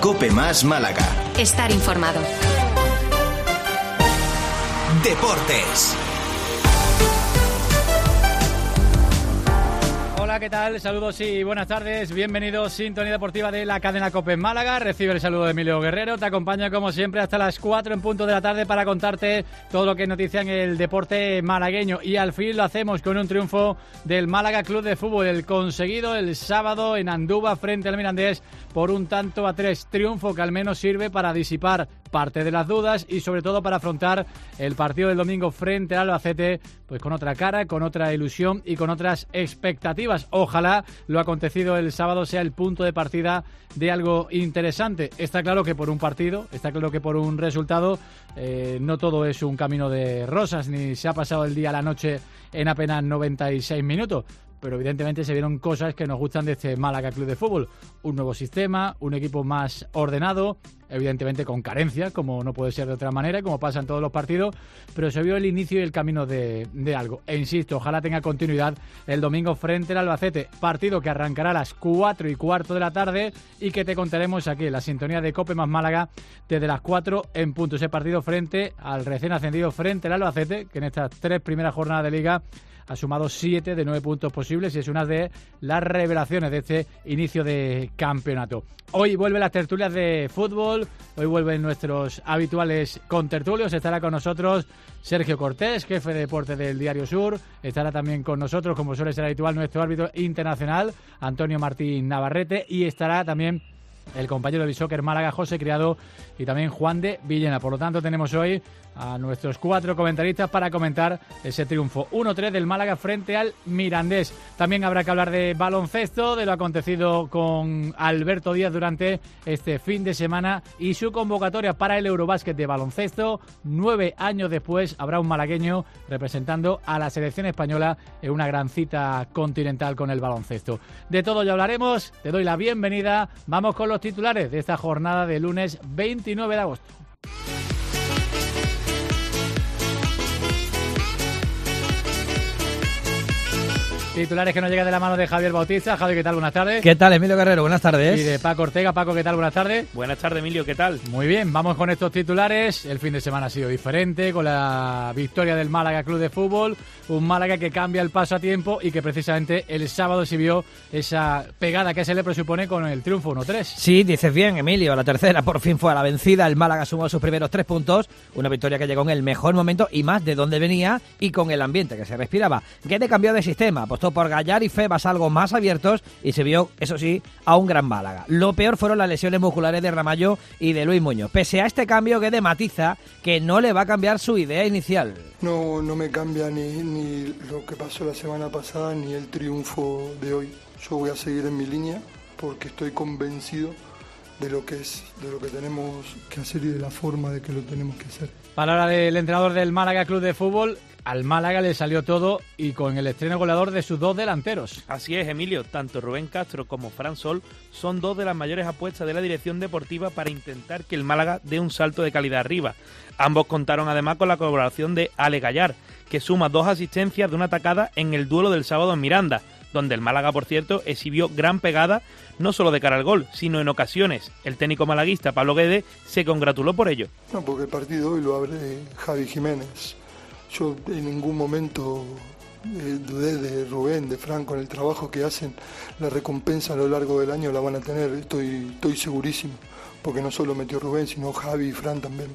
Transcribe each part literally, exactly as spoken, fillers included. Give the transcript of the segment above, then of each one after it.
COPE Más Málaga. Estar informado. Deportes. Hola, ¿qué tal? Saludos y buenas tardes. Bienvenidos, Sintonía Deportiva de la cadena COPE en Málaga. Recibe el saludo de Emilio Guerrero. Te acompaño, como siempre, hasta las cuatro en punto de la tarde para contarte todo lo que es noticia en el deporte malagueño. Y al fin lo hacemos con un triunfo del Málaga Club de Fútbol. El conseguido el sábado en Andúba frente al Mirandés por un tanto a tres. Triunfo que al menos sirve para disipar parte de las dudas y sobre todo para afrontar el partido del domingo frente al Albacete pues con otra cara, con otra ilusión y con otras expectativas. Ojalá lo acontecido el sábado sea el punto de partida de algo interesante. Está claro que por un partido, está claro que por un resultado eh, no todo es un camino de rosas, ni se ha pasado el día a la noche en apenas noventa y seis minutos. Pero evidentemente se vieron cosas que nos gustan de este Málaga Club de Fútbol. Un nuevo sistema, un equipo más ordenado, evidentemente con carencias, como no puede ser de otra manera, como pasa en todos los partidos, pero se vio el inicio y el camino de, de algo. E insisto, ojalá tenga continuidad el domingo frente al Albacete, partido que arrancará a las cuatro y cuarto de la tarde y que te contaremos aquí en la sintonía de COPE Más Málaga desde las cuatro en punto. Ese partido frente al recién ascendido frente al Albacete, que en estas tres primeras jornadas de Liga ha sumado siete de nueve puntos posibles y es una de las revelaciones de este inicio de campeonato. Hoy vuelven las tertulias de fútbol, hoy vuelven nuestros habituales contertulios. Estará con nosotros Sergio Cortés, jefe de deporte del Diario Sur. Estará también con nosotros, como suele ser habitual, nuestro árbitro internacional, Antonio Martín Navarrete. Y estará también el compañero de Bisóquer Málaga, José Criado, y también Juan de Villena. Por lo tanto, tenemos hoy a nuestros cuatro comentaristas para comentar ese triunfo uno tres del Málaga frente al Mirandés. También habrá que hablar de baloncesto, de lo acontecido con Alberto Díaz durante este fin de semana y su convocatoria para el Eurobásquet de baloncesto. Nueve años después habrá un malagueño representando a la selección española en una gran cita continental con el baloncesto. De todo ya hablaremos. Te doy la bienvenida. Vamos con los titulares de esta jornada de lunes veintinueve de agosto. Titulares que nos llegan de la mano de Javier Bautista. Javier, ¿qué tal? Buenas tardes. ¿Qué tal, Emilio Guerrero? Buenas tardes. Y de Paco Ortega. Paco, ¿qué tal? Buenas tardes. Buenas tardes, Emilio, ¿qué tal? Muy bien, vamos con estos titulares. El fin de semana ha sido diferente, con la victoria del Málaga Club de Fútbol. Un Málaga que cambia el paso a tiempo y que precisamente el sábado se vio esa pegada que se le presupone con el triunfo uno tres. Sí, dices bien, Emilio. La tercera por fin fue a la vencida. El Málaga sumó sus primeros tres puntos. Una victoria que llegó en el mejor momento y más de donde venía y con el ambiente que se respiraba. Guede cambió de sistema, apostó por Gallar y Febas algo más abiertos y se vio, eso sí, a un gran Málaga. Lo peor fueron las lesiones musculares de Ramallo y de Luis Muñoz. Pese a este cambio, Guede matiza que no le va a cambiar su idea inicial. No, no me cambia ni, ni lo que pasó la semana pasada ni el triunfo de hoy. Yo voy a seguir en mi línea porque estoy convencido de lo que es, de lo que tenemos que hacer y de la forma de que lo tenemos que hacer. Palabra del entrenador del Málaga Club de Fútbol. Al Málaga le salió todo y con el estreno goleador de sus dos delanteros. Así es, Emilio. Tanto Rubén Castro como Fran Sol son dos de las mayores apuestas de la dirección deportiva para intentar que el Málaga dé un salto de calidad arriba. Ambos contaron además con la colaboración de Ale Gallar, que suma dos asistencias de una atacada en el duelo del sábado en Miranda, donde el Málaga, por cierto, exhibió gran pegada, no solo de cara al gol, sino en ocasiones. El técnico malaguista Pablo Guede se congratuló por ello. No, porque el partido hoy lo abre Javi Jiménez. Yo en ningún momento eh, dudé de Rubén, de Fran, con el trabajo que hacen. La recompensa a lo largo del año la van a tener, estoy, estoy segurísimo, porque no solo metió Rubén, sino Javi y Fran también.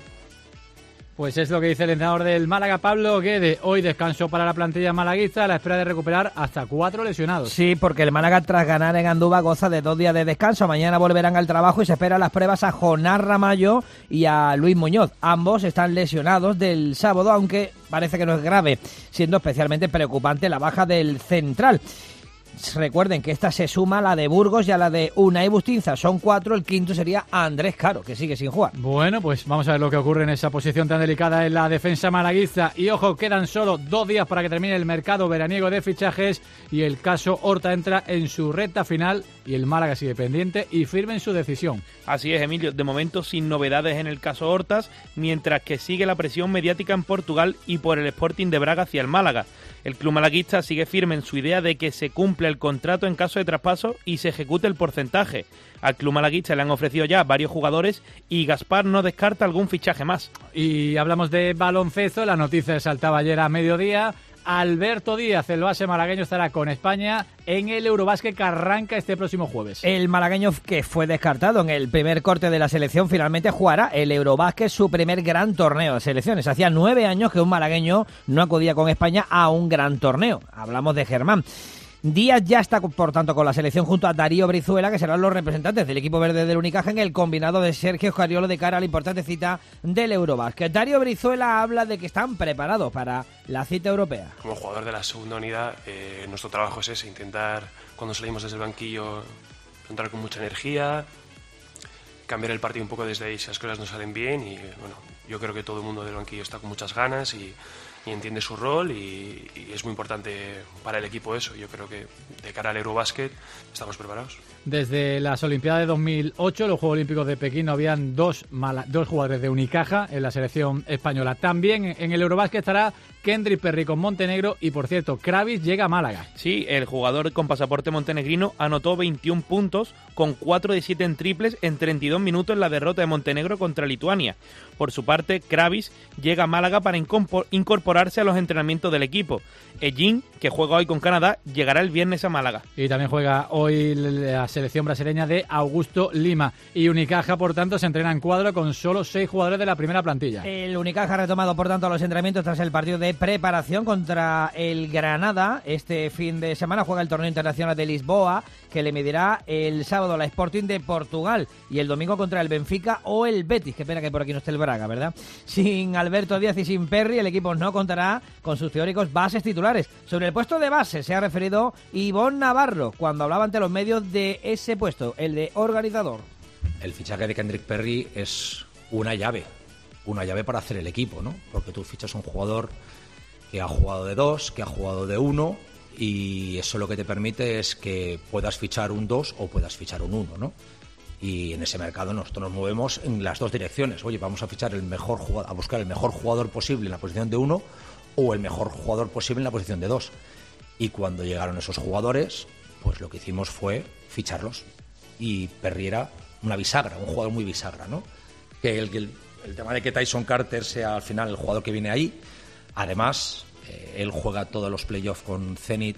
Pues es lo que dice el entrenador del Málaga, Pablo Guede. Hoy descanso para la plantilla malaguista a la espera de recuperar hasta cuatro lesionados. Sí, porque el Málaga, tras ganar en Andúba, goza de dos días de descanso. Mañana volverán al trabajo y se esperan las pruebas a Jonás Ramallo y a Luis Muñoz. Ambos están lesionados del sábado, aunque parece que no es grave, siendo especialmente preocupante la baja del central. Recuerden que esta se suma a la de Burgos y a la de Unai Bustinza. Son cuatro, el quinto sería Andrés Caro, que sigue sin jugar. Bueno, pues vamos a ver lo que ocurre en esa posición tan delicada en la defensa malaguista. Y ojo, quedan solo dos días para que termine el mercado veraniego de fichajes y el caso Horta entra en su recta final y el Málaga sigue pendiente y firme en su decisión. Así es, Emilio, de momento sin novedades en el caso Hortas, mientras que sigue la presión mediática en Portugal y por el Sporting de Braga hacia el Málaga. El club malaguista sigue firme en su idea de que se cumple cumple el contrato en caso de traspaso y se ejecute el porcentaje. Al club malaguista le han ofrecido ya varios jugadores y Gaspar no descarta algún fichaje más. Y hablamos de baloncesto, la noticia saltaba ayer a mediodía. Alberto Díaz, el base malagueño, estará con España en el Eurobásquet que arranca este próximo jueves. El malagueño, que fue descartado en el primer corte de la selección, finalmente jugará el Eurobásquet, su primer gran torneo de selecciones. Hacía nueve años que un malagueño no acudía con España a un gran torneo. Hablamos de Germán. Díaz ya está, por tanto, con la selección junto a Darío Brizuela, que serán los representantes del equipo verde del Unicaja en el combinado de Sergio Scariolo de cara a la importante cita del Eurobásquet. Darío Brizuela habla de que están preparados para la cita europea. Como jugador de la segunda unidad, eh, nuestro trabajo es ese, intentar, cuando salimos desde el banquillo, entrar con mucha energía, cambiar el partido un poco desde ahí si las cosas no salen bien. Y bueno, yo creo que todo el mundo del banquillo está con muchas ganas y... y entiende su rol y, y es muy importante para el equipo eso. Yo creo que de cara al Eurobásquet estamos preparados. Desde las Olimpiadas de dos mil ocho, los Juegos Olímpicos de Pekín, no habían dos, mala, dos jugadores de Unicaja en la selección española. También en el Eurobásquet estará Kendrick Perry con Montenegro y, por cierto, Kravis llega a Málaga. Sí, el jugador con pasaporte montenegrino anotó veintiún puntos con cuatro de siete en triples en treinta y dos minutos en la derrota de Montenegro contra Lituania. Por su parte, Kravis llega a Málaga para incorporarse a los entrenamientos del equipo. Ellín, que juega hoy con Canadá, llegará el viernes a Málaga. Y también juega hoy la selección brasileña de Augusto Lima. Y Unicaja, por tanto, se entrena en cuadro con solo seis jugadores de la primera plantilla. El Unicaja ha retomado, por tanto, los entrenamientos tras el partido de preparación contra el Granada. Este fin de semana juega el torneo internacional de Lisboa, que le medirá el sábado la Sporting de Portugal y el domingo contra el Benfica o el Betis. Qué pena que por aquí no esté el Braga, ¿verdad? Sin Alberto Díaz y sin Perry, el equipo no contará con sus teóricos bases titulares. Sobre el puesto de base se ha referido Ivonne Navarro cuando hablaba ante los medios de ese puesto, el de organizador. El fichaje de Kendrick Perry es una llave, una llave para hacer el equipo, ¿no? Porque tú fichas un jugador que ha jugado de dos, que ha jugado de uno, y eso lo que te permite es que puedas fichar un dos o puedas fichar un uno, ¿no? Y en ese mercado nosotros nos movemos en las dos direcciones. Oye, vamos a fichar el mejor jugador, a buscar el mejor jugador posible en la posición de uno o el mejor jugador posible en la posición de dos. Y cuando llegaron esos jugadores, pues lo que hicimos fue ficharlos. Y Perry era una bisagra, un jugador muy bisagra, ¿no? Que el, el, el tema de que Tyson Carter sea al final el jugador que viene ahí. Además, eh, él juega todos los playoffs con Zenit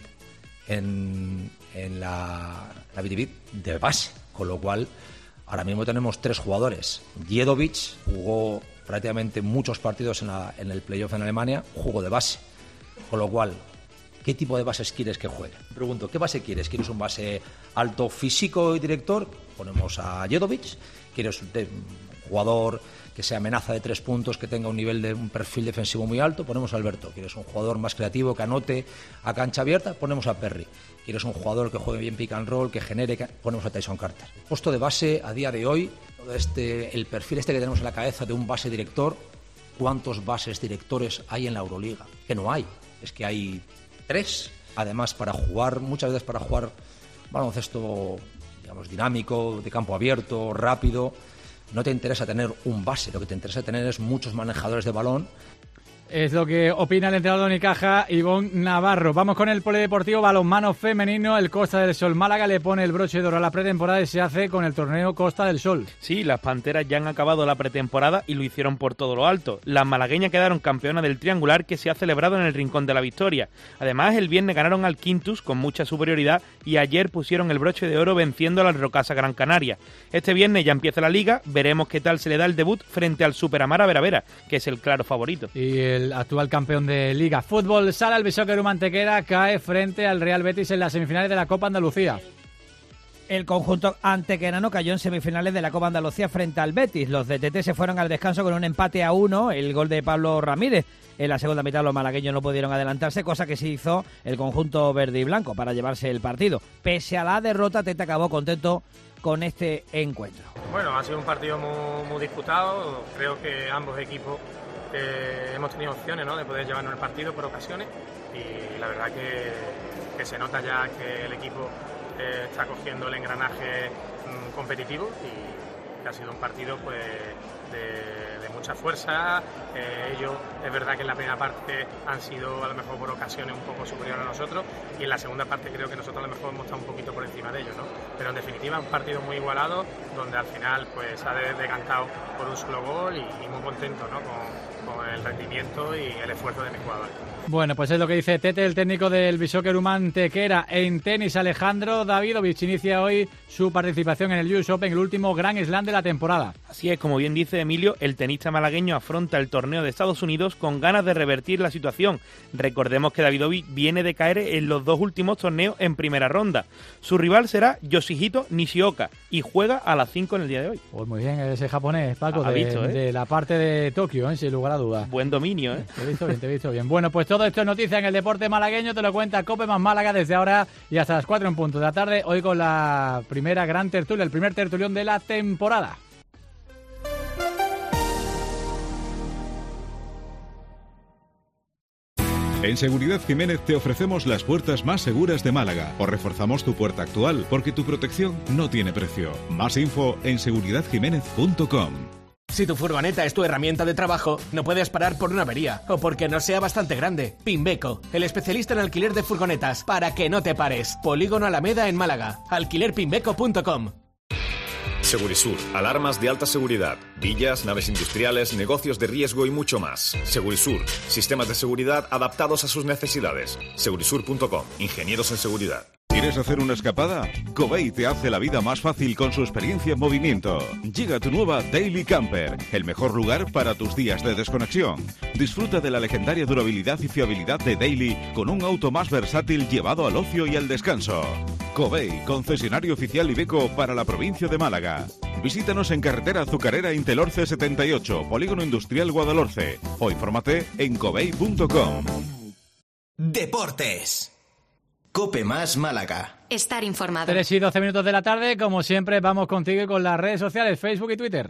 en, en la, la B T V de base, con lo cual ahora mismo tenemos tres jugadores. Djedovic jugó prácticamente muchos partidos en, la, en el playoff en Alemania, jugó de base, con lo cual, ¿qué tipo de bases quieres que juegue? Pregunto, ¿qué base quieres? ¿Quieres un base alto físico y director? Ponemos a Djedovic. ¿Quieres un jugador que sea amenaza de tres puntos, que tenga un nivel de un perfil defensivo muy alto? Ponemos a Alberto. ¿Quieres un jugador más creativo, que anote a cancha abierta? Ponemos a Perry. ¿Quieres un jugador que juegue bien pick and roll, que genere? Que... ponemos a Tyson Carter. El puesto de base a día de hoy, este, el perfil este que tenemos en la cabeza de un base director, ¿cuántos bases directores hay en la Euroliga? Que no hay, es que hay tres. Además, para jugar, muchas veces para jugar baloncesto, digamos, dinámico, de campo abierto, rápido, no te interesa tener un base, lo que te interesa tener es muchos manejadores de balón. Es lo que opina el entrenador de Unicaja, Ivonne Navarro. Vamos con el polideportivo balonmano femenino. El Costa del Sol Málaga le pone el broche de oro a la pretemporada y se hace con el torneo Costa del Sol. Sí, las Panteras ya han acabado la pretemporada y lo hicieron por todo lo alto. Las malagueñas quedaron campeonas del triangular que se ha celebrado en el Rincón de la Victoria. Además, el viernes ganaron al Quintus con mucha superioridad y ayer pusieron el broche de oro venciendo a la Rocasa Gran Canaria. Este viernes ya empieza la liga, veremos qué tal se le da el debut frente al Superamara Veravera, que es el claro favorito. Y el el actual campeón de Liga. Fútbol Sala, el Bisóquer Mantequera cae frente al Real Betis en las semifinales de la Copa Andalucía. El conjunto antequerano cayó en semifinales de la Copa Andalucía frente al Betis. Los de T T se fueron al descanso con un empate a uno, el gol de Pablo Ramírez. En la segunda mitad los malagueños no pudieron adelantarse, cosa que sí hizo el conjunto verde y blanco para llevarse el partido. Pese a la derrota, Tete acabó contento con este encuentro. Bueno, ha sido un partido muy, muy disputado. Creo que ambos equipos eh, hemos tenido opciones, ¿no?, de poder llevarnos el partido por ocasiones, y la verdad que, que se nota ya que el equipo eh, está cogiendo el engranaje mmm, competitivo, y que ha sido un partido pues de, de mucha fuerza. Eh, ellos es verdad que en la primera parte han sido a lo mejor por ocasiones un poco superiores a nosotros, y en la segunda parte creo que nosotros a lo mejor hemos estado un poquito por encima de ellos, ¿no? Pero en definitiva un partido muy igualado, donde al final pues ha decantado por un solo gol, y, y muy contento, ¿no? con, con el rendimiento y el esfuerzo de mis jugadores. Bueno, pues es lo que dice Tete, el técnico del Bishoker Humán Tequera. En tenis, Alejandro Davidovich inicia hoy su participación en el U S Open, el último Grand Slam de la temporada. Así es, como bien dice Emilio, el tenista malagueño afronta el torneo de Estados Unidos con ganas de revertir la situación. Recordemos que Davidovich viene de caer en los dos últimos torneos en primera ronda. Su rival será Yoshihito Nishioka y juega a las cinco en el día de hoy. Pues muy bien, ese japonés, Paco, Ha de, visto, ¿eh? de la parte de Tokio, ¿eh? Sin lugar a dudas. Buen dominio, ¿eh? Te he visto bien, te he visto bien. Bueno, pues todo esto es noticia en el deporte malagueño, te lo cuenta Cope más Málaga desde ahora y hasta las cuatro en punto de la tarde, hoy con la primera gran tertulia, el primer tertulión de la temporada. En Seguridad Jiménez te ofrecemos las puertas más seguras de Málaga. O reforzamos tu puerta actual, porque tu protección no tiene precio. Más info en seguridad jiménez punto com. Si tu furgoneta es tu herramienta de trabajo, no puedes parar por una avería o porque no sea bastante grande. Pimbeco, el especialista en alquiler de furgonetas, para que no te pares. Polígono Alameda en Málaga. alquiler pimbeco punto com. Segurisur, alarmas de alta seguridad, villas, naves industriales, negocios de riesgo y mucho más. Segurisur, sistemas de seguridad adaptados a sus necesidades. segurisur punto com, ingenieros en seguridad. ¿Quieres hacer una escapada? Covey te hace la vida más fácil con su experiencia en movimiento. Llega tu nueva Daily Camper, el mejor lugar para tus días de desconexión. Disfruta de la legendaria durabilidad y fiabilidad de Daily con un auto más versátil llevado al ocio y al descanso. Covey, concesionario oficial Iveco para la provincia de Málaga. Visítanos en carretera Azucarera Intelorce setenta y ocho, Polígono Industrial Guadalhorce, o infórmate en covey punto com. Deportes. Cope más Málaga. Estar informado. tres y doce minutos de la tarde, como siempre, vamos contigo y con las redes sociales, Facebook y Twitter.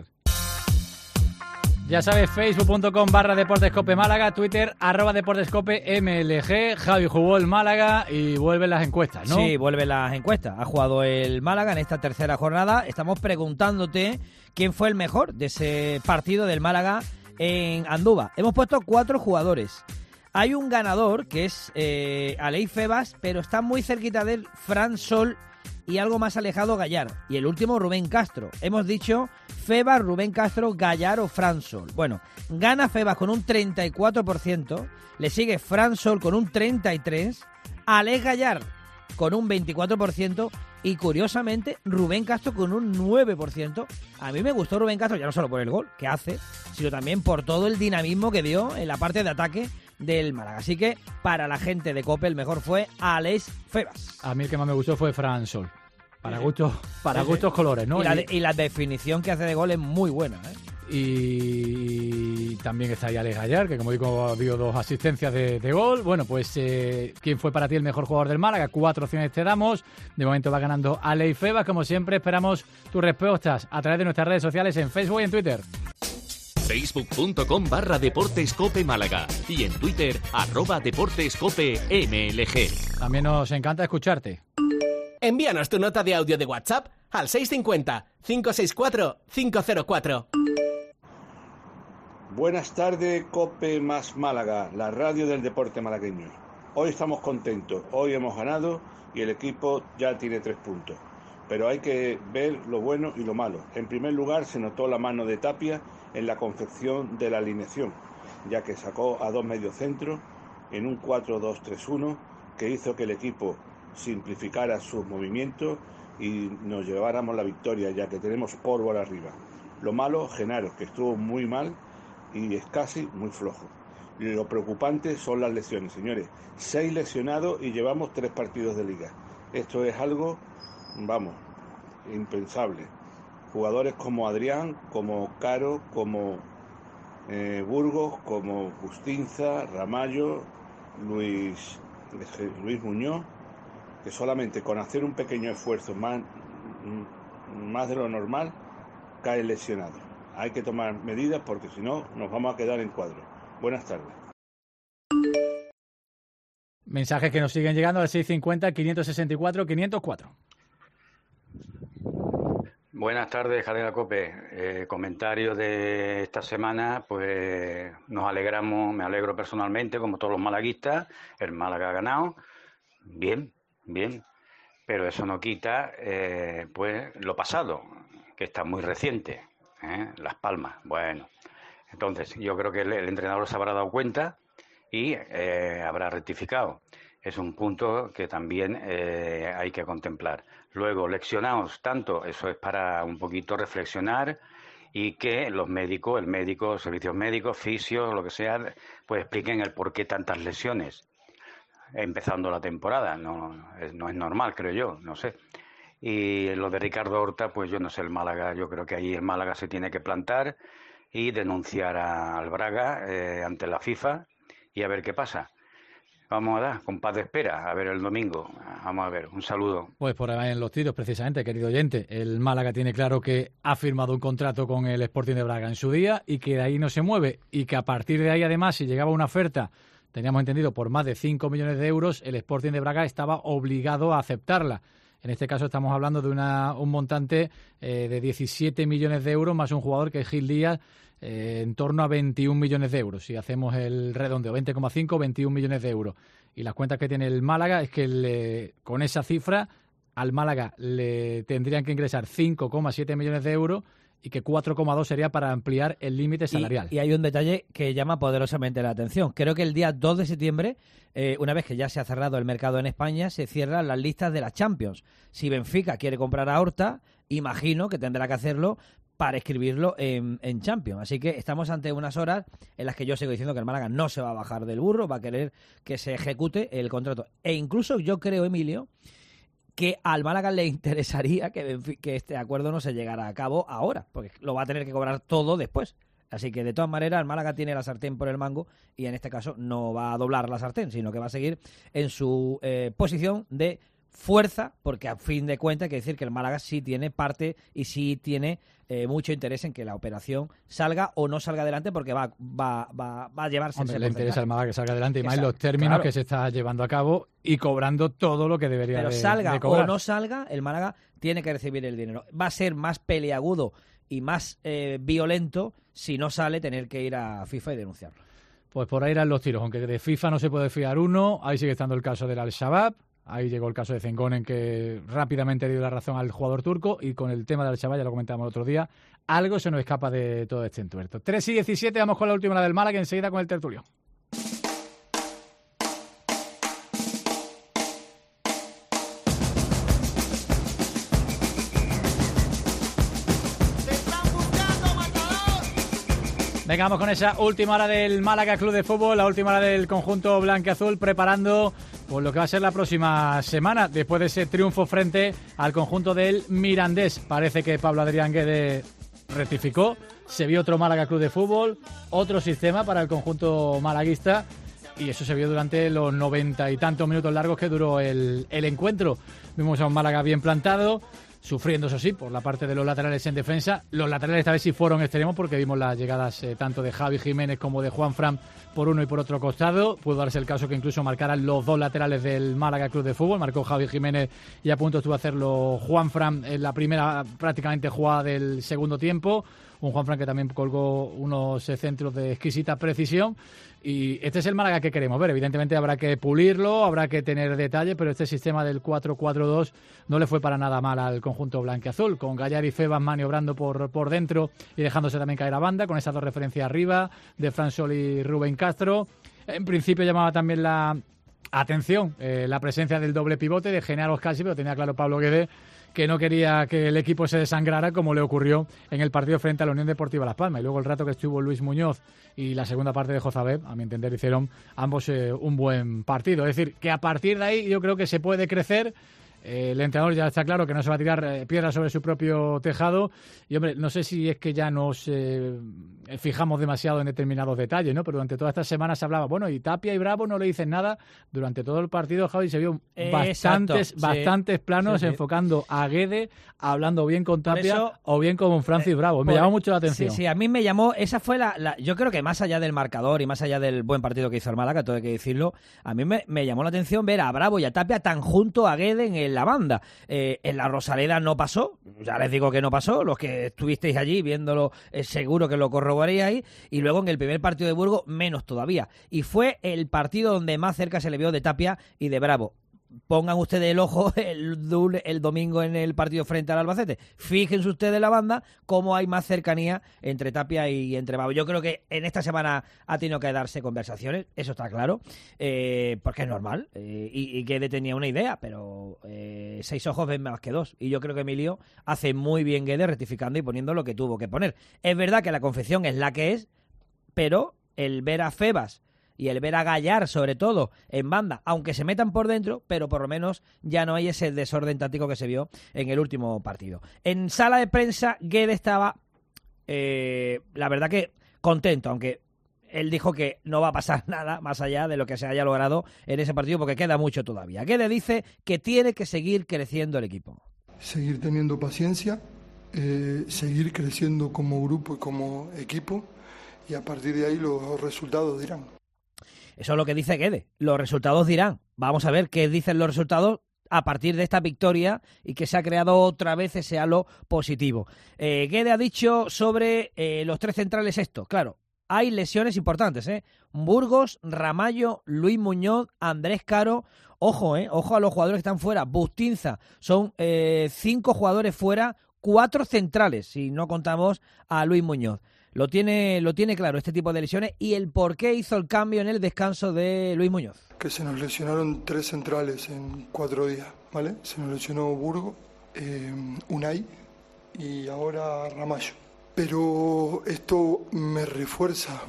Ya sabes, facebook punto com barra Deportescope Málaga, Twitter, arroba Deportescope M L G. Javi jugó el Málaga y vuelven las encuestas, ¿no? Sí, vuelven las encuestas. Ha jugado el Málaga en esta tercera jornada. Estamos preguntándote quién fue el mejor de ese partido del Málaga en Andúba. Hemos puesto cuatro jugadores. Hay un ganador que es eh, Aleix Febas, pero está muy cerquita de él Fran Sol y algo más alejado Gallar. Y el último Rubén Castro. Hemos dicho Febas, Rubén Castro, Gallar o Fran Sol. Bueno, gana Febas con un treinta y cuatro por ciento, le sigue Fran Sol con un treinta y tres por ciento, Aleix Gallar con un veinticuatro por ciento y curiosamente Rubén Castro con un nueve por ciento. A mí me gustó Rubén Castro ya no solo por el gol que hace, sino también por todo el dinamismo que dio en la parte de ataque del Málaga. Así que para la gente de COPE el mejor fue Aleix Febas. A mí el que más me gustó fue Fran Sol. Para gustos, para gustos colores, ¿no? Y la, de, y la definición que hace de gol es muy buena, ¿eh? Y también está ahí Aleix Gallar, que como digo, dio dos asistencias de, de gol. Bueno, pues, eh, ¿quién fue para ti el mejor jugador del Málaga? Cuatro opciones te damos. De momento va ganando Aleix Febas. Como siempre, esperamos tus respuestas a través de nuestras redes sociales en Facebook y en Twitter. facebook punto com barra Deportescope Málaga y en Twitter, arroba Deportescope M L G. También nos encanta escucharte. Envíanos tu nota de audio de WhatsApp al seis cinco cero, cinco seis cuatro, cinco cero cuatro. Buenas tardes, Cope más Málaga, la radio del deporte malagueño. Hoy estamos contentos, hoy hemos ganado y el equipo ya tiene tres puntos. Pero hay que ver lo bueno y lo malo. En primer lugar, se notó la mano de Tapia en la confección de la alineación, ya que sacó a dos mediocentros en un cuatro dos tres uno que hizo que el equipo simplificara sus movimientos y nos lleváramos la victoria, ya que tenemos pólvora arriba. Lo malo, Genaro, que estuvo muy mal y es casi muy flojo. Y lo preocupante son las lesiones, señores. Seis lesionados y llevamos tres partidos de liga. Esto es algo, vamos, impensable. Jugadores como Adrián, como Caro, como eh, Burgos, como Justinza, Ramallo, Luis, Luis Muñoz, que solamente con hacer un pequeño esfuerzo más, más de lo normal, cae lesionado. Hay que tomar medidas porque si no nos vamos a quedar en cuadro. Buenas tardes. Mensajes que nos siguen llegando al seis cinco cero, quinientos sesenta y cuatro, quinientos cuatro. Buenas tardes, Cadena COPE. Eh, comentario de esta semana, pues nos alegramos, me alegro personalmente, como todos los malaguistas. El Málaga ha ganado, bien, bien, pero eso no quita, eh, pues, lo pasado, que está muy reciente, ¿eh? Las Palmas, bueno. Entonces, yo creo que el, el entrenador se habrá dado cuenta y eh, habrá rectificado. Es un punto que también eh, hay que contemplar. Luego, leccionados tanto, eso es para un poquito reflexionar y que los médicos, el médico, servicios médicos, fisios, lo que sea, pues expliquen el por qué tantas lesiones empezando la temporada. No, no es normal, creo yo, no sé. Y lo de Ricardo Horta, pues yo no sé, el Málaga, yo creo que ahí el Málaga se tiene que plantar y denunciar a, al Braga eh, ante la FIFA y a ver qué pasa. Vamos a dar, con paz de espera, a ver el domingo. Vamos a ver, un saludo. Pues por ahí en los tiros, precisamente, querido oyente. El Málaga tiene claro que ha firmado un contrato con el Sporting de Braga en su día y que de ahí no se mueve. Y que a partir de ahí, además, si llegaba una oferta, teníamos entendido, por más de cinco millones de euros, el Sporting de Braga estaba obligado a aceptarla. En este caso estamos hablando de una, un montante eh, de diecisiete millones de euros más un jugador que es Gil Díaz, eh, en torno a veintiún millones de euros. Si hacemos el redondeo, veinte coma cinco, veintiún millones de euros. Y las cuentas que tiene el Málaga es que le, con esa cifra al Málaga le tendrían que ingresar cinco coma siete millones de euros y que cuatro coma dos sería para ampliar el límite salarial. Y, y hay un detalle que llama poderosamente la atención. Creo que el día dos de septiembre, eh, una vez que ya se ha cerrado el mercado en España, se cierran las listas de la Champions. Si Benfica quiere comprar a Horta, imagino que tendrá que hacerlo para escribirlo en, en Champions. Así que estamos ante unas horas en las que yo sigo diciendo que el Málaga no se va a bajar del burro, va a querer que se ejecute el contrato. E incluso yo creo, Emilio, que al Málaga le interesaría que, que este acuerdo no se llegara a cabo ahora, porque lo va a tener que cobrar todo después. Así que, de todas maneras, el Málaga tiene la sartén por el mango y en este caso no va a doblar la sartén, sino que va a seguir en su eh, posición de fuerza, porque a fin de cuentas hay que decir que el Málaga sí tiene parte y sí tiene eh, mucho interés en que la operación salga o no salga adelante, porque va, va, va, va a llevarse Hombre, ese le interesa al Málaga que salga adelante y más en Exacto, los términos claro. que se está llevando a cabo y cobrando todo lo que debería Pero de, salga de cobrar. o no salga, el Málaga tiene que recibir el dinero. Va a ser más peleagudo y más eh, violento si no sale tener que ir a FIFA y denunciarlo. Pues por ahí eran los tiros, aunque de FIFA no se puede fiar uno, ahí sigue estando el caso del Al-Shabaab, ahí llegó el caso de Zengonen, que rápidamente dio la razón al jugador turco, y con el tema del Al-Shabaab, ya lo comentábamos el otro día, algo se nos escapa de todo este entuerto. tres y diecisiete, vamos con la última, la del Málaga, enseguida con el tertulio. Venga, vamos con esa última hora del Málaga Club de Fútbol, la última hora del conjunto blanquiazul, preparando pues lo que va a ser la próxima semana, después de ese triunfo frente al conjunto del Mirandés. Parece que Pablo Adrián Guede rectificó, se vio otro Málaga Club de Fútbol, otro sistema para el conjunto malaguista, y eso se vio durante los noventa y tantos minutos largos que duró el, el encuentro. Vimos a un Málaga bien plantado, sufriendo, eso sí, por la parte de los laterales en defensa. Los laterales esta vez sí fueron extremos, porque vimos las llegadas eh, tanto de Javi Jiménez como de Juanfran por uno y por otro costado. Pudo darse el caso que incluso marcaran los dos laterales del Málaga Club de Fútbol. Marcó Javi Jiménez y a punto estuvo a hacerlo Juanfran en la primera prácticamente jugada del segundo tiempo. Un Juanfran que también colgó unos eh, centros de exquisita precisión. Y este es el Málaga que queremos ver. Evidentemente habrá que pulirlo, habrá que tener detalle, pero este sistema del cuatro cuatro dos no le fue para nada mal al conjunto blanquiazul, con Gallar y Febas maniobrando por, por dentro y dejándose también caer a banda, con esas dos referencias arriba de Fran Sol y Rubén Castro. En principio llamaba también la atención eh, la presencia del doble pivote de Genaro Scassi, pero tenía claro Pablo Guede que no quería que el equipo se desangrara, como le ocurrió en el partido frente a la Unión Deportiva Las Palmas. Y luego el rato que estuvo Luis Muñoz y la segunda parte de Jozabed, a mi entender, hicieron ambos eh, un buen partido. Es decir, que a partir de ahí yo creo que se puede crecer. Eh, el entrenador ya está claro que no se va a tirar eh, piedras sobre su propio tejado. Y, hombre, no sé si es que ya nos eh, fijamos demasiado en determinados detalles, ¿no? Pero durante todas estas semanas se hablaba, bueno, y Tapia y Bravo no le dicen nada. Durante todo el partido, Javi, se vio Eh, bastantes, exacto, bastantes sí. planos Sí, sí. enfocando a Guede, hablando bien con Por Tapia eso, o bien con Francis eh, Bravo. Me por- llamó mucho la atención. Sí, sí, a mí me llamó, esa fue la, la- yo creo que más allá del marcador y más allá del buen partido que hizo el Málaga, todo hay que decirlo, a mí me, me llamó la atención ver a Bravo y a Tapia tan junto a Guede en el la banda. Eh, en la Rosaleda no pasó, ya les digo que no pasó, los que estuvisteis allí viéndolo eh, seguro que lo corroboraríais, y luego en el primer partido de Burgos menos todavía. Y fue el partido donde más cerca se le vio de Tapia y de Bravo. Pongan ustedes el ojo el, el domingo en el partido frente al Albacete. Fíjense ustedes en la banda cómo hay más cercanía entre Tapia y entre Bravo. Yo creo que en esta semana ha tenido que darse conversaciones, eso está claro, eh, porque es normal. Eh, y, y Guede tenía una idea, pero eh, seis ojos ven más que dos. Y yo creo que Emilio hace muy bien Guede rectificando y poniendo lo que tuvo que poner. Es verdad que la confección es la que es, pero el ver a Febas y el ver a Gallar, sobre todo, en banda, aunque se metan por dentro, pero por lo menos ya no hay ese desorden táctico que se vio en el último partido. En sala de prensa, Guede estaba, eh, la verdad que contento, aunque él dijo que no va a pasar nada más allá de lo que se haya logrado en ese partido, porque queda mucho todavía. Guede dice que tiene que seguir creciendo el equipo. Seguir teniendo paciencia, eh, seguir creciendo como grupo y como equipo, y a partir de ahí los resultados dirán. Eso es lo que dice Guede. Los resultados dirán. Vamos a ver qué dicen los resultados a partir de esta victoria y que se ha creado otra vez ese halo positivo. Eh, Guede ha dicho sobre eh, los tres centrales esto. Claro, hay lesiones importantes, ¿eh? Burgos, Ramallo, Luis Muñoz, Andrés Caro. Ojo, ¿eh? Ojo a los jugadores que están fuera. Bustinza. Son eh, cinco jugadores fuera, cuatro centrales, si no contamos a Luis Muñoz. Lo tiene, lo tiene claro este tipo de lesiones y el por qué hizo el cambio en el descanso de Luis Muñoz. Que se nos lesionaron tres centrales en cuatro días, ¿vale? Se nos lesionó Burgo, eh, Unai y ahora Ramallo. Pero esto me refuerza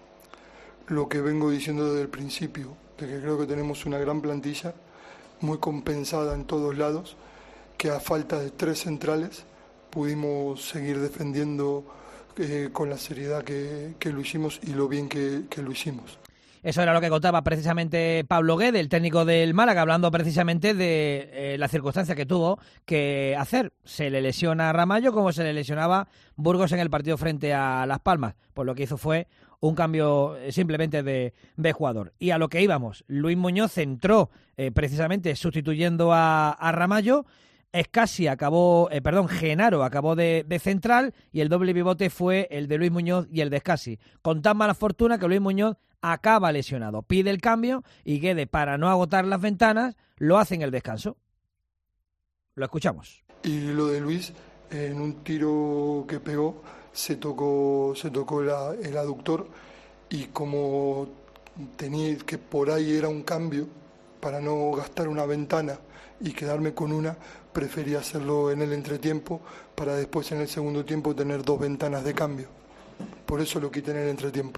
lo que vengo diciendo desde el principio, de que creo que tenemos una gran plantilla, muy compensada en todos lados, que a falta de tres centrales pudimos seguir defendiendo Eh, con la seriedad que, que lo hicimos y lo bien que, que lo hicimos. Eso era lo que contaba precisamente Pablo Guede, el técnico del Málaga, hablando precisamente de eh, la circunstancia que tuvo que hacer. Se le lesiona a Ramallo como se le lesionaba Burgos en el partido frente a Las Palmas. Pues lo que hizo fue un cambio eh, simplemente de, de jugador. Y a lo que íbamos, Luis Muñoz entró eh, precisamente sustituyendo a, a Ramallo. Escasi acabó, eh, perdón, Genaro acabó de, de central y el doble pivote fue el de Luis Muñoz y el de Escasi. Con tan mala fortuna que Luis Muñoz acaba lesionado. Pide el cambio y Guede, para no agotar las ventanas, lo hace en el descanso. Lo escuchamos. Y lo de Luis, en un tiro que pegó, se tocó, se tocó la, el aductor y como tenía que por ahí era un cambio, para no gastar una ventana y quedarme con una, preferí hacerlo en el entretiempo para después en el segundo tiempo tener dos ventanas de cambio. Por eso lo quité en el entretiempo.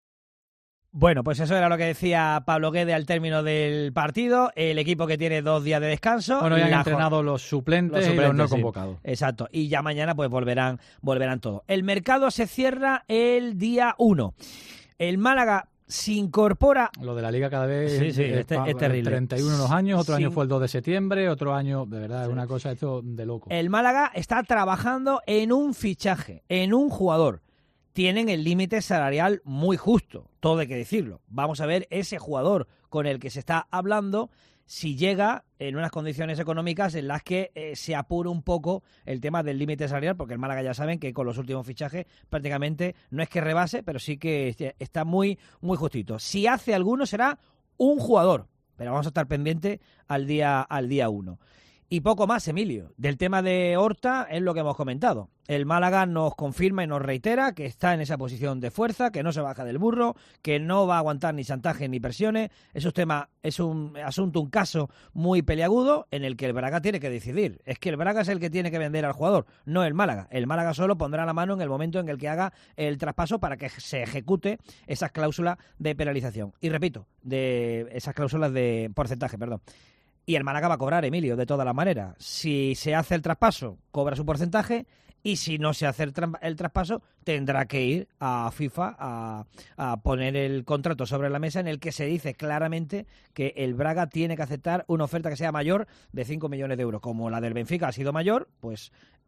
Bueno, pues eso era lo que decía Pablo Guede al término del partido. El equipo que tiene dos días de descanso. Bueno, ya han entrenado los suplentes, los suplentes y los no convocados. Sí, exacto. Y ya mañana pues volverán, volverán todos. El mercado se cierra el día uno. El Málaga se incorpora... Lo de la Liga cada vez sí, sí, es, este, es terrible. treinta y uno unos años, otro sí. año fue el dos de septiembre, otro año, de verdad, es sí. una cosa esto de loco. El Málaga está trabajando en un fichaje, en un jugador. Tienen el límite salarial muy justo, todo hay que decirlo. Vamos a ver ese jugador con el que se está hablando si llega en unas condiciones económicas en las que eh, se apure un poco el tema del límite salarial, porque el Málaga ya saben que con los últimos fichajes prácticamente no es que rebase, pero sí que está muy, muy justito. Si hace alguno será un jugador, pero vamos a estar pendientes al día, al día uno. Y poco más, Emilio. Del tema de Horta es lo que hemos comentado. El Málaga nos confirma y nos reitera que está en esa posición de fuerza, que no se baja del burro, que no va a aguantar ni chantajes ni presiones. Es un tema, es un asunto, un caso muy peliagudo en el que el Braga tiene que decidir. Es que el Braga es el que tiene que vender al jugador, no el Málaga. El Málaga solo pondrá la mano en el momento en el que haga el traspaso para que se ejecute esas cláusulas de penalización. Y repito, de esas cláusulas de porcentaje, perdón. Y el Málaga va a cobrar, Emilio, de todas las maneras. Si se hace el traspaso, cobra su porcentaje, y si no se hace el, tra- el traspaso, tendrá que ir a FIFA a, a poner el contrato sobre la mesa en el que se dice claramente que el Braga tiene que aceptar una oferta que sea mayor de cinco millones de euros. Como la del Benfica ha sido mayor, pues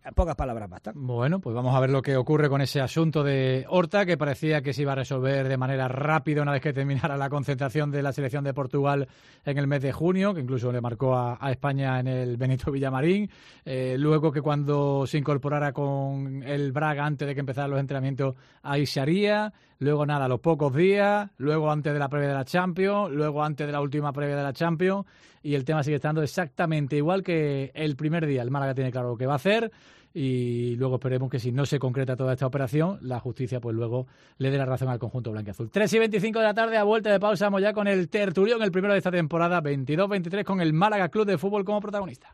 Pocas palabras bastan. Bueno, pues vamos a ver lo que ocurre con ese asunto de Horta, que parecía que se iba a resolver de manera rápida una vez que terminara la concentración de la selección de Portugal en el mes de junio, que incluso le marcó a, a España en el Benito Villamarín. Eh, luego que cuando se incorporara con el Braga antes de que empezaran los entrenamientos, ahí se haría. Luego nada, a los pocos días, luego antes de la previa de la Champions, luego antes de la última previa de la Champions, y el tema sigue estando exactamente igual que el primer día. El Málaga tiene claro lo que va a hacer, y luego esperemos que si no se concreta toda esta operación, la justicia pues luego le dé la razón al conjunto blanquiazul. tres y veinticinco de la tarde, a vuelta de pausa, vamos ya con el tertulión, el primero de esta temporada, veintidós veintitrés, con el Málaga Club de Fútbol como protagonista.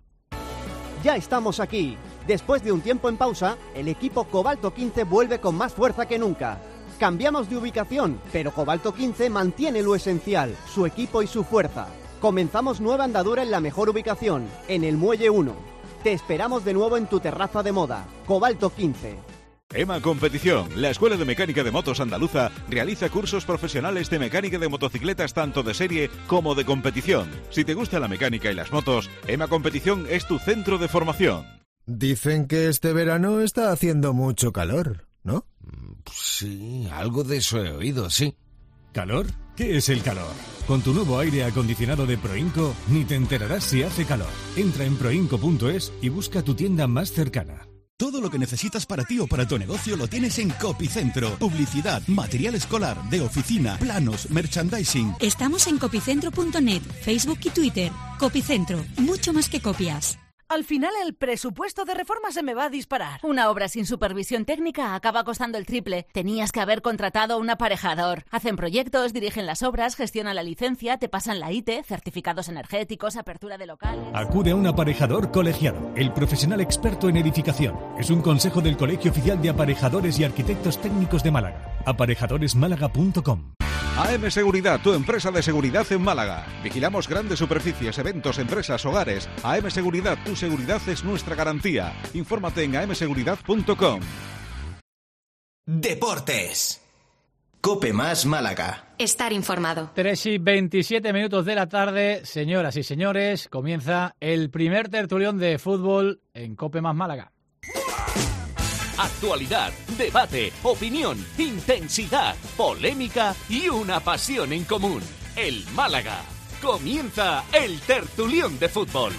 Ya estamos aquí. Después de un tiempo en pausa, el equipo Cobalto quince vuelve con más fuerza que nunca. Cambiamos de ubicación, pero Cobalto quince mantiene lo esencial, su equipo y su fuerza. Comenzamos nueva andadura en la mejor ubicación, en el Muelle uno. Te esperamos de nuevo en tu terraza de moda, Cobalto quince. EMA Competición, la Escuela de Mecánica de Motos Andaluza, realiza cursos profesionales de mecánica de motocicletas tanto de serie como de competición. Si te gusta la mecánica y las motos, EMA Competición es tu centro de formación. Dicen que este verano está haciendo mucho calor, ¿no? Sí, algo de eso he oído, sí. ¿Calor? ¿Qué es el calor? Con tu nuevo aire acondicionado de Proinco, ni te enterarás si hace calor. Entra en proinco punto es y busca tu tienda más cercana. Todo lo que necesitas para ti o para tu negocio lo tienes en Copicentro. Publicidad, material escolar, de oficina, planos, merchandising. Estamos en copicentro punto net, Facebook y Twitter. Copicentro, mucho más que copias. Al final el presupuesto de reforma se me va a disparar. Una obra sin supervisión técnica acaba costando el triple. Tenías que haber contratado a un aparejador. Hacen proyectos, dirigen las obras, gestionan la licencia, te pasan la I T E, certificados energéticos, apertura de locales... Acude a un aparejador colegiado, el profesional experto en edificación. Es un consejo del Colegio Oficial de Aparejadores y Arquitectos Técnicos de Málaga. aparejadores málaga punto com. A M Seguridad, tu empresa de seguridad en Málaga. Vigilamos grandes superficies, eventos, empresas, hogares. A M Seguridad, tu seguridad es nuestra garantía. Infórmate en a m seguridad punto com. Deportes. Cope más Málaga. Estar informado. tres y veintisiete minutos de la tarde, señoras y señores, comienza el primer tertulión de fútbol en Cope más Málaga. Actualidad, debate, opinión, intensidad, polémica y una pasión en común. El Málaga. Comienza el tertulión de fútbol.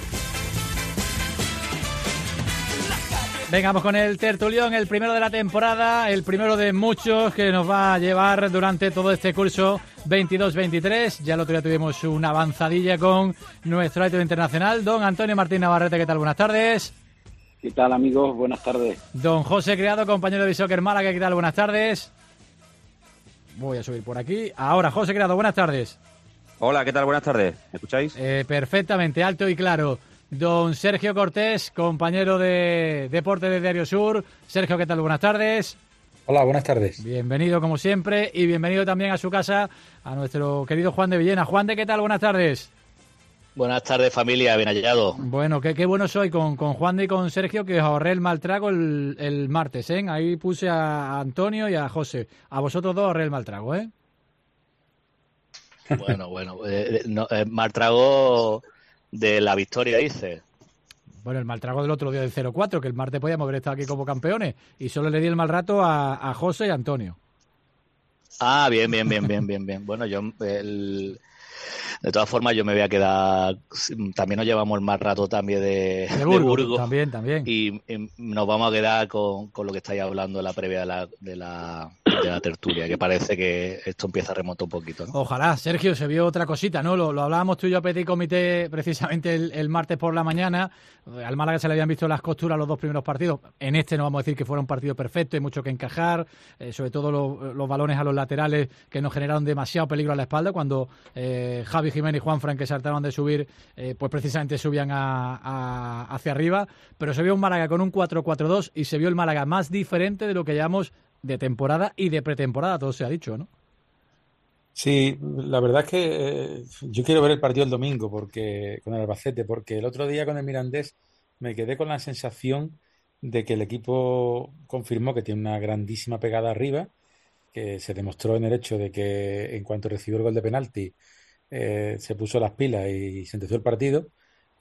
Venga, vamos con el tertulión, el primero de la temporada, el primero de muchos que nos va a llevar durante todo este curso veintidós veintitrés. Ya el otro día tuvimos una avanzadilla con nuestro árbitro internacional, don Antonio Martín Navarrete. ¿Qué tal? Buenas tardes. ¿Qué tal, amigos? Buenas tardes. Don José Criado, compañero de Soccer Málaga. ¿Qué tal? Buenas tardes. Voy a subir por aquí. Ahora, José Criado, buenas tardes. Hola, ¿qué tal? Buenas tardes. ¿Me escucháis? Eh, perfectamente, alto y claro. Don Sergio Cortés, compañero de Deporte de Diario Sur. Sergio, ¿qué tal? Buenas tardes. Hola, buenas tardes. Bienvenido, como siempre, y bienvenido también a su casa a nuestro querido Juan de Villena. Juan de, ¿qué tal? Buenas tardes. Buenas tardes, familia, bien hallado. Bueno, qué, qué bueno soy con, con Juan de y con Sergio, que os ahorré el mal trago el, el martes, ¿eh? Ahí puse a Antonio y a José. A vosotros dos ahorré el mal trago, ¿eh? Bueno, bueno, eh, no, eh, mal trago de la victoria, dice. Bueno, el mal trago del otro día del cero cuatro, que el martes podíamos haber estado aquí como campeones, y solo le di el mal rato a, a José y a Antonio. Ah, bien, bien, bien, bien, bien, bien. Bueno, yo... El... De todas formas, yo me voy a quedar... También nos llevamos el más rato también de, de, Burgos, de Burgos. También, también. Y, y nos vamos a quedar con, con lo que estáis hablando en la previa de la, de la, de la tertulia, que parece que esto empieza a remontar un poquito, ¿no? Ojalá. Sergio, se vio otra cosita, ¿no? Lo, lo hablábamos tú y yo a Petit Comité precisamente el, el martes por la mañana. Al Málaga se le habían visto las costuras los dos primeros partidos. En este no vamos a decir que fuera un partido perfecto, hay mucho que encajar, eh, sobre todo los, los balones a los laterales que nos generaron demasiado peligro a la espalda cuando eh, Javi Jiménez y Juan Fran, que saltaban de subir, eh, pues precisamente subían a, a, hacia arriba. Pero se vio un Málaga con un cuatro cuatro dos y se vio el Málaga más diferente de lo que llevamos de temporada y de pretemporada, todo se ha dicho, ¿no? Sí, la verdad es que eh, yo quiero ver el partido el domingo porque con el Albacete, porque el otro día con el Mirandés me quedé con la sensación de que el equipo confirmó que tiene una grandísima pegada arriba, que se demostró en el hecho de que en cuanto recibió el gol de penalti eh, se puso las pilas y sentenció el partido,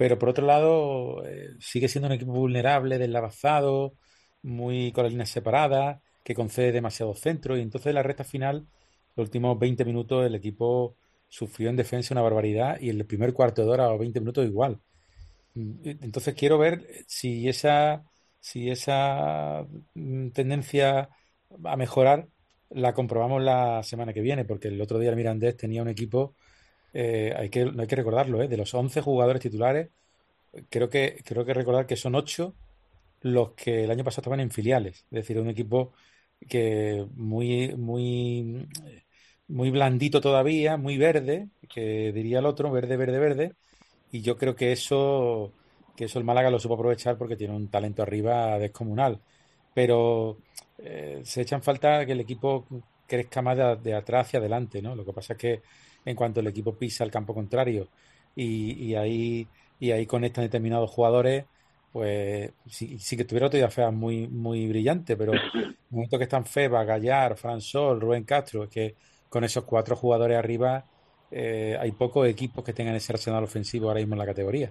pero por otro lado eh, sigue siendo un equipo vulnerable, deslavazado, muy con las líneas separadas, que concede demasiados centros, y entonces en la recta final, los últimos veinte minutos, el equipo sufrió en defensa una barbaridad, y en el primer cuarto de hora o veinte minutos igual. Entonces quiero ver si esa, si esa tendencia a mejorar la comprobamos la semana que viene, porque el otro día el Mirandés tenía un equipo, eh, hay que, no hay que recordarlo, ¿eh? De los once jugadores titulares, creo que, creo que recordar que son ocho los que el año pasado estaban en filiales, es decir, un equipo que muy, muy, muy blandito todavía, muy verde, que diría el otro, verde, verde, verde, y yo creo que eso, que eso el Málaga lo supo aprovechar porque tiene un talento arriba descomunal, pero eh, se echa en falta que el equipo crezca más de, de atrás hacia adelante, ¿no? Lo que pasa es que en cuanto el equipo pisa el campo contrario y, y ahí y ahí conectan determinados jugadores, pues sí, sí que tuvieron otro día feas muy, muy brillante, pero en el momento que están Feba, Gallar, Fran Sol, Rubén Castro, es que con esos cuatro jugadores arriba eh, hay pocos equipos que tengan ese arsenal ofensivo ahora mismo en la categoría.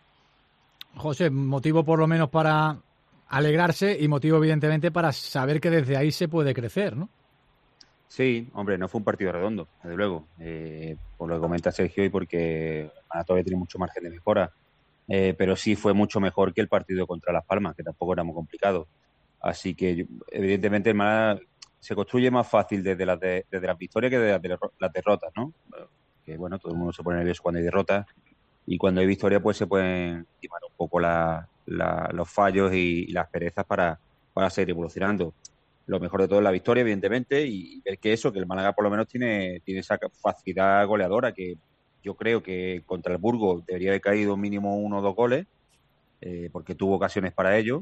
José, motivo por lo menos para alegrarse y motivo evidentemente para saber que desde ahí se puede crecer, ¿no? Sí, hombre, no fue un partido redondo, desde luego, eh, por lo que comenta Sergio y porque ah, todavía tiene mucho margen de mejora, eh, pero sí fue mucho mejor que el partido contra Las Palmas, que tampoco era muy complicado. Así que, evidentemente, el Málaga se construye más fácil desde las, de, desde las victorias que desde las, las derrotas, ¿no? Que, bueno, todo el mundo se pone nervioso cuando hay derrotas y cuando hay victoria, pues se pueden estimar un poco la, la, los fallos y, y las perezas para, para seguir evolucionando. Lo mejor de todo es la victoria, evidentemente, y ver que eso, que el Málaga por lo menos tiene, tiene esa facilidad goleadora, que yo creo que contra el Burgos debería haber caído mínimo uno o dos goles, eh, porque tuvo ocasiones para ello,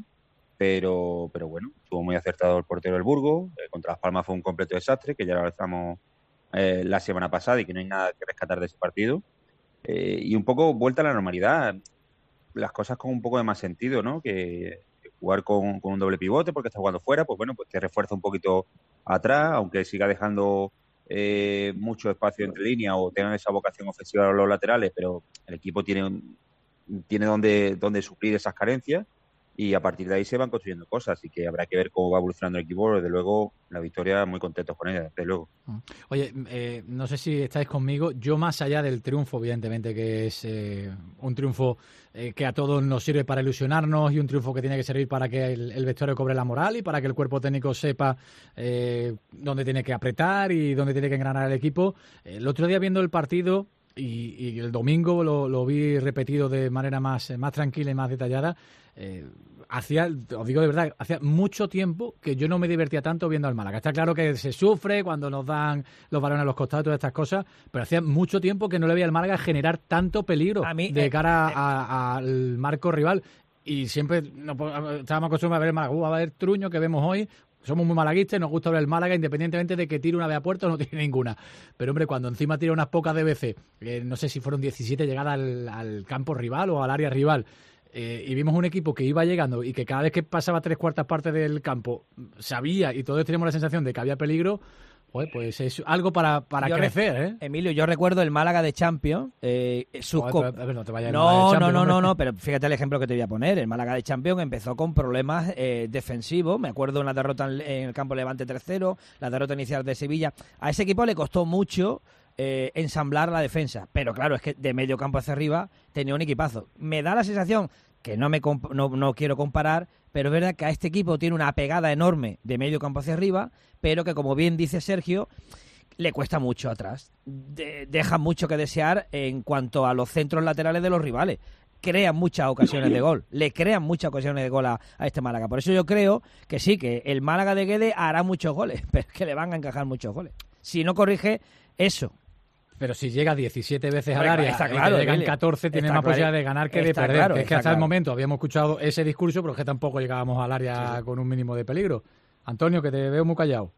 pero pero bueno, estuvo muy acertado el portero del Burgos, eh, contra Las Palmas fue un completo desastre, que ya lo analizamos eh, la semana pasada y que no hay nada que rescatar de ese partido, eh, y un poco vuelta a la normalidad, las cosas con un poco de más sentido, ¿no? Que jugar con, con un doble pivote porque está jugando fuera, pues bueno, pues te refuerza un poquito atrás, aunque siga dejando eh, mucho espacio entre líneas o tengan esa vocación ofensiva a los laterales, pero el equipo tiene tiene donde, donde suplir esas carencias y a partir de ahí se van construyendo cosas, así que habrá que ver cómo va evolucionando el equipo. Desde luego, la victoria, muy contentos con ella, desde luego. Oye, eh, no sé si estáis conmigo, yo más allá del triunfo, evidentemente, que es eh, un triunfo eh, que a todos nos sirve para ilusionarnos y un triunfo que tiene que servir para que el, el vestuario cobre la moral y para que el cuerpo técnico sepa eh, dónde tiene que apretar y dónde tiene que engranar el equipo. El otro día viendo el partido y, y el domingo lo, lo vi repetido de manera más, más tranquila y más detallada. Eh, hacía, os digo de verdad, hacía mucho tiempo que yo no me divertía tanto viendo al Málaga. Está claro que se sufre cuando nos dan los balones a los costados y todas estas cosas, pero hacía mucho tiempo que no le veía al Málaga generar tanto peligro a mí, de eh, cara a, al marco rival. Y siempre no, estábamos acostumbrados a ver el Málaga, uh, a ver Truño que vemos hoy. Somos muy malaguistas y nos gusta ver el Málaga independientemente de que tire una vez a puerta o no tire ninguna. Pero, hombre, cuando encima tira unas pocas de veces, eh, no sé si fueron diecisiete llegadas al, al campo rival o al área rival, eh, y vimos un equipo que iba llegando y que cada vez que pasaba tres cuartas partes del campo sabía y todos teníamos la sensación de que había peligro, pues, pues es algo para, para crecer, ¿eh? Emilio, yo recuerdo el Málaga de Champions. Eh, sus Joder, pero, no, te vayas no, de no, no, no, no, pero fíjate el ejemplo que te voy a poner. El Málaga de Champions empezó con problemas eh, defensivos. Me acuerdo de una derrota en, en el campo Levante tres cero, la derrota inicial de Sevilla. A ese equipo le costó mucho eh, ensamblar la defensa. Pero claro, es que de medio campo hacia arriba tenía un equipazo. Me da la sensación que no me comp- no, no quiero comparar, pero es verdad que a este equipo tiene una pegada enorme de medio campo hacia arriba, pero que, como bien dice Sergio, le cuesta mucho atrás. De- deja mucho que desear en cuanto a los centros laterales de los rivales. Crean muchas ocasiones de gol, le crean muchas ocasiones de gol a, a este Málaga. Por eso yo creo que sí, que el Málaga de Guedes hará muchos goles, pero es que le van a encajar muchos goles. Si no corrige eso. Pero si llega diecisiete veces Hombre, al área está y claro, te llegan Emilio. catorce, tienes Está más claro. posibilidad de ganar que de Está perder. claro, Que es que está hasta el claro. momento habíamos escuchado ese discurso, pero es que tampoco llegábamos al área sí, sí. con un mínimo de peligro. Antonio, que te veo muy callado.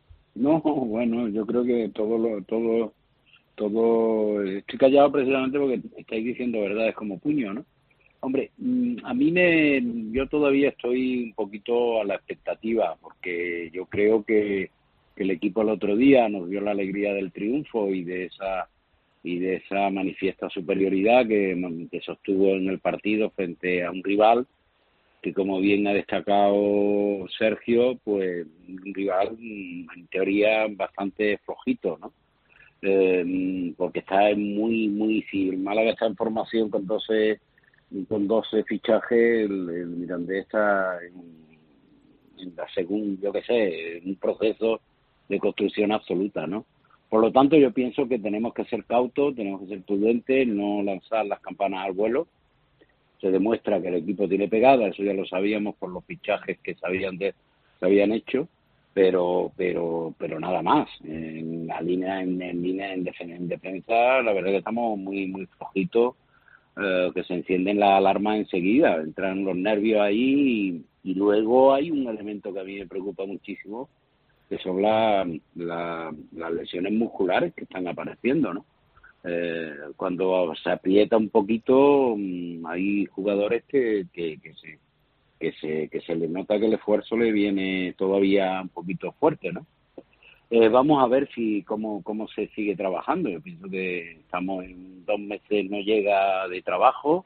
No, bueno, yo creo que todo lo, todo, todo, estoy callado precisamente porque estáis diciendo verdades como puño, ¿no? Hombre, a mí me, yo todavía estoy un poquito a la expectativa, porque yo creo que, que el equipo el otro día nos dio la alegría del triunfo y de esa y de esa manifiesta superioridad que, que sostuvo en el partido frente a un rival que, como bien ha destacado Sergio, pues un rival en teoría bastante flojito, ¿no? Eh, porque está muy, muy, si el Málaga está en formación con doce con doce fichajes, el, el Mirandés está en, en la segunda, yo qué sé, en un proceso de construcción absoluta, ¿no? Por lo tanto, yo pienso que tenemos que ser cautos, tenemos que ser prudentes, no lanzar las campanas al vuelo. Se demuestra que el equipo tiene pegada, eso ya lo sabíamos por los fichajes que se habían, de, se habían hecho, pero pero pero nada más. En la línea, en, en línea en, defen- en defensa, la verdad que estamos muy muy flojitos, eh, que se encienden las alarmas enseguida, entran los nervios ahí y, y luego hay un elemento que a mí me preocupa muchísimo, que son la, la, las lesiones musculares que están apareciendo, ¿no? Eh, cuando se aprieta un poquito, hay jugadores que, que, que se que se que se les nota que el esfuerzo le viene todavía un poquito fuerte, ¿no? Eh, vamos a ver si cómo cómo se sigue trabajando. Yo pienso que estamos en dos meses, no llega de trabajo,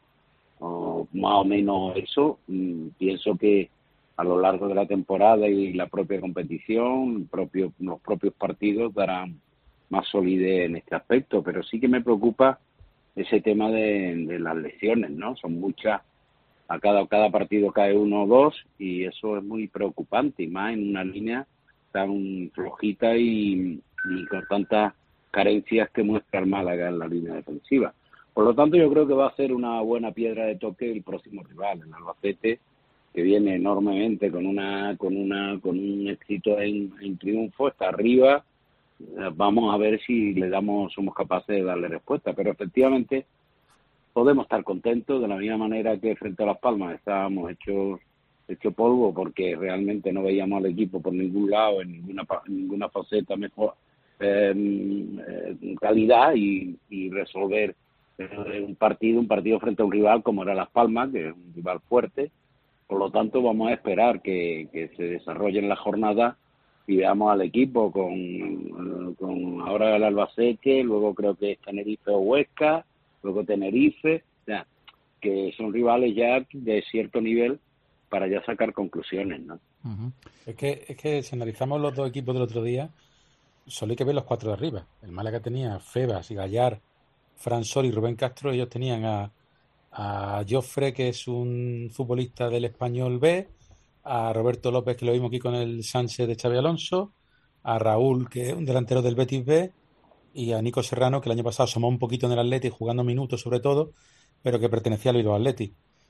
o más o menos eso. Mm, pienso que a lo largo de la temporada y la propia competición, el propio, los propios partidos darán más solidez en este aspecto, pero sí que me preocupa ese tema de, de las lesiones, ¿no? Son muchas, a cada, cada partido cae uno o dos y eso es muy preocupante, y más en una línea tan flojita y, y con tantas carencias que muestra el Málaga en la línea defensiva. Por lo tanto, yo creo que va a ser una buena piedra de toque el próximo rival, el Albacete, que viene enormemente con una con una con un éxito en, en triunfo, está arriba. Vamos a ver si le damos somos capaces de darle respuesta, pero efectivamente podemos estar contentos de la misma manera que frente a Las Palmas estábamos hechos hecho polvo porque realmente no veíamos al equipo por ningún lado, en ninguna en ninguna faceta mejor eh, eh, calidad y, y resolver eh, un partido un partido frente a un rival como era Las Palmas, que es un rival fuerte. Por lo tanto, vamos a esperar que, que se desarrolle en la jornada y veamos al equipo con, con ahora el Albacete, luego creo que es Tenerife o Huesca, luego Tenerife, ya, que son rivales ya de cierto nivel para ya sacar conclusiones, ¿no? Uh-huh. Es que, es que si analizamos los dos equipos del otro día, solo hay que ver los cuatro de arriba. El Málaga tenía a Febas y Gallar, Fran Sol y Rubén Castro, ellos tenían a a Jofre, que es un futbolista del Español B, a Roberto López, que lo vimos aquí con el Sánchez de Xabi Alonso, a Raúl, que es un delantero del Betis B, y a Nico Serrano, que el año pasado asomó un poquito en el Atleti, jugando minutos sobre todo, pero que pertenecía al Bilbao Athletic.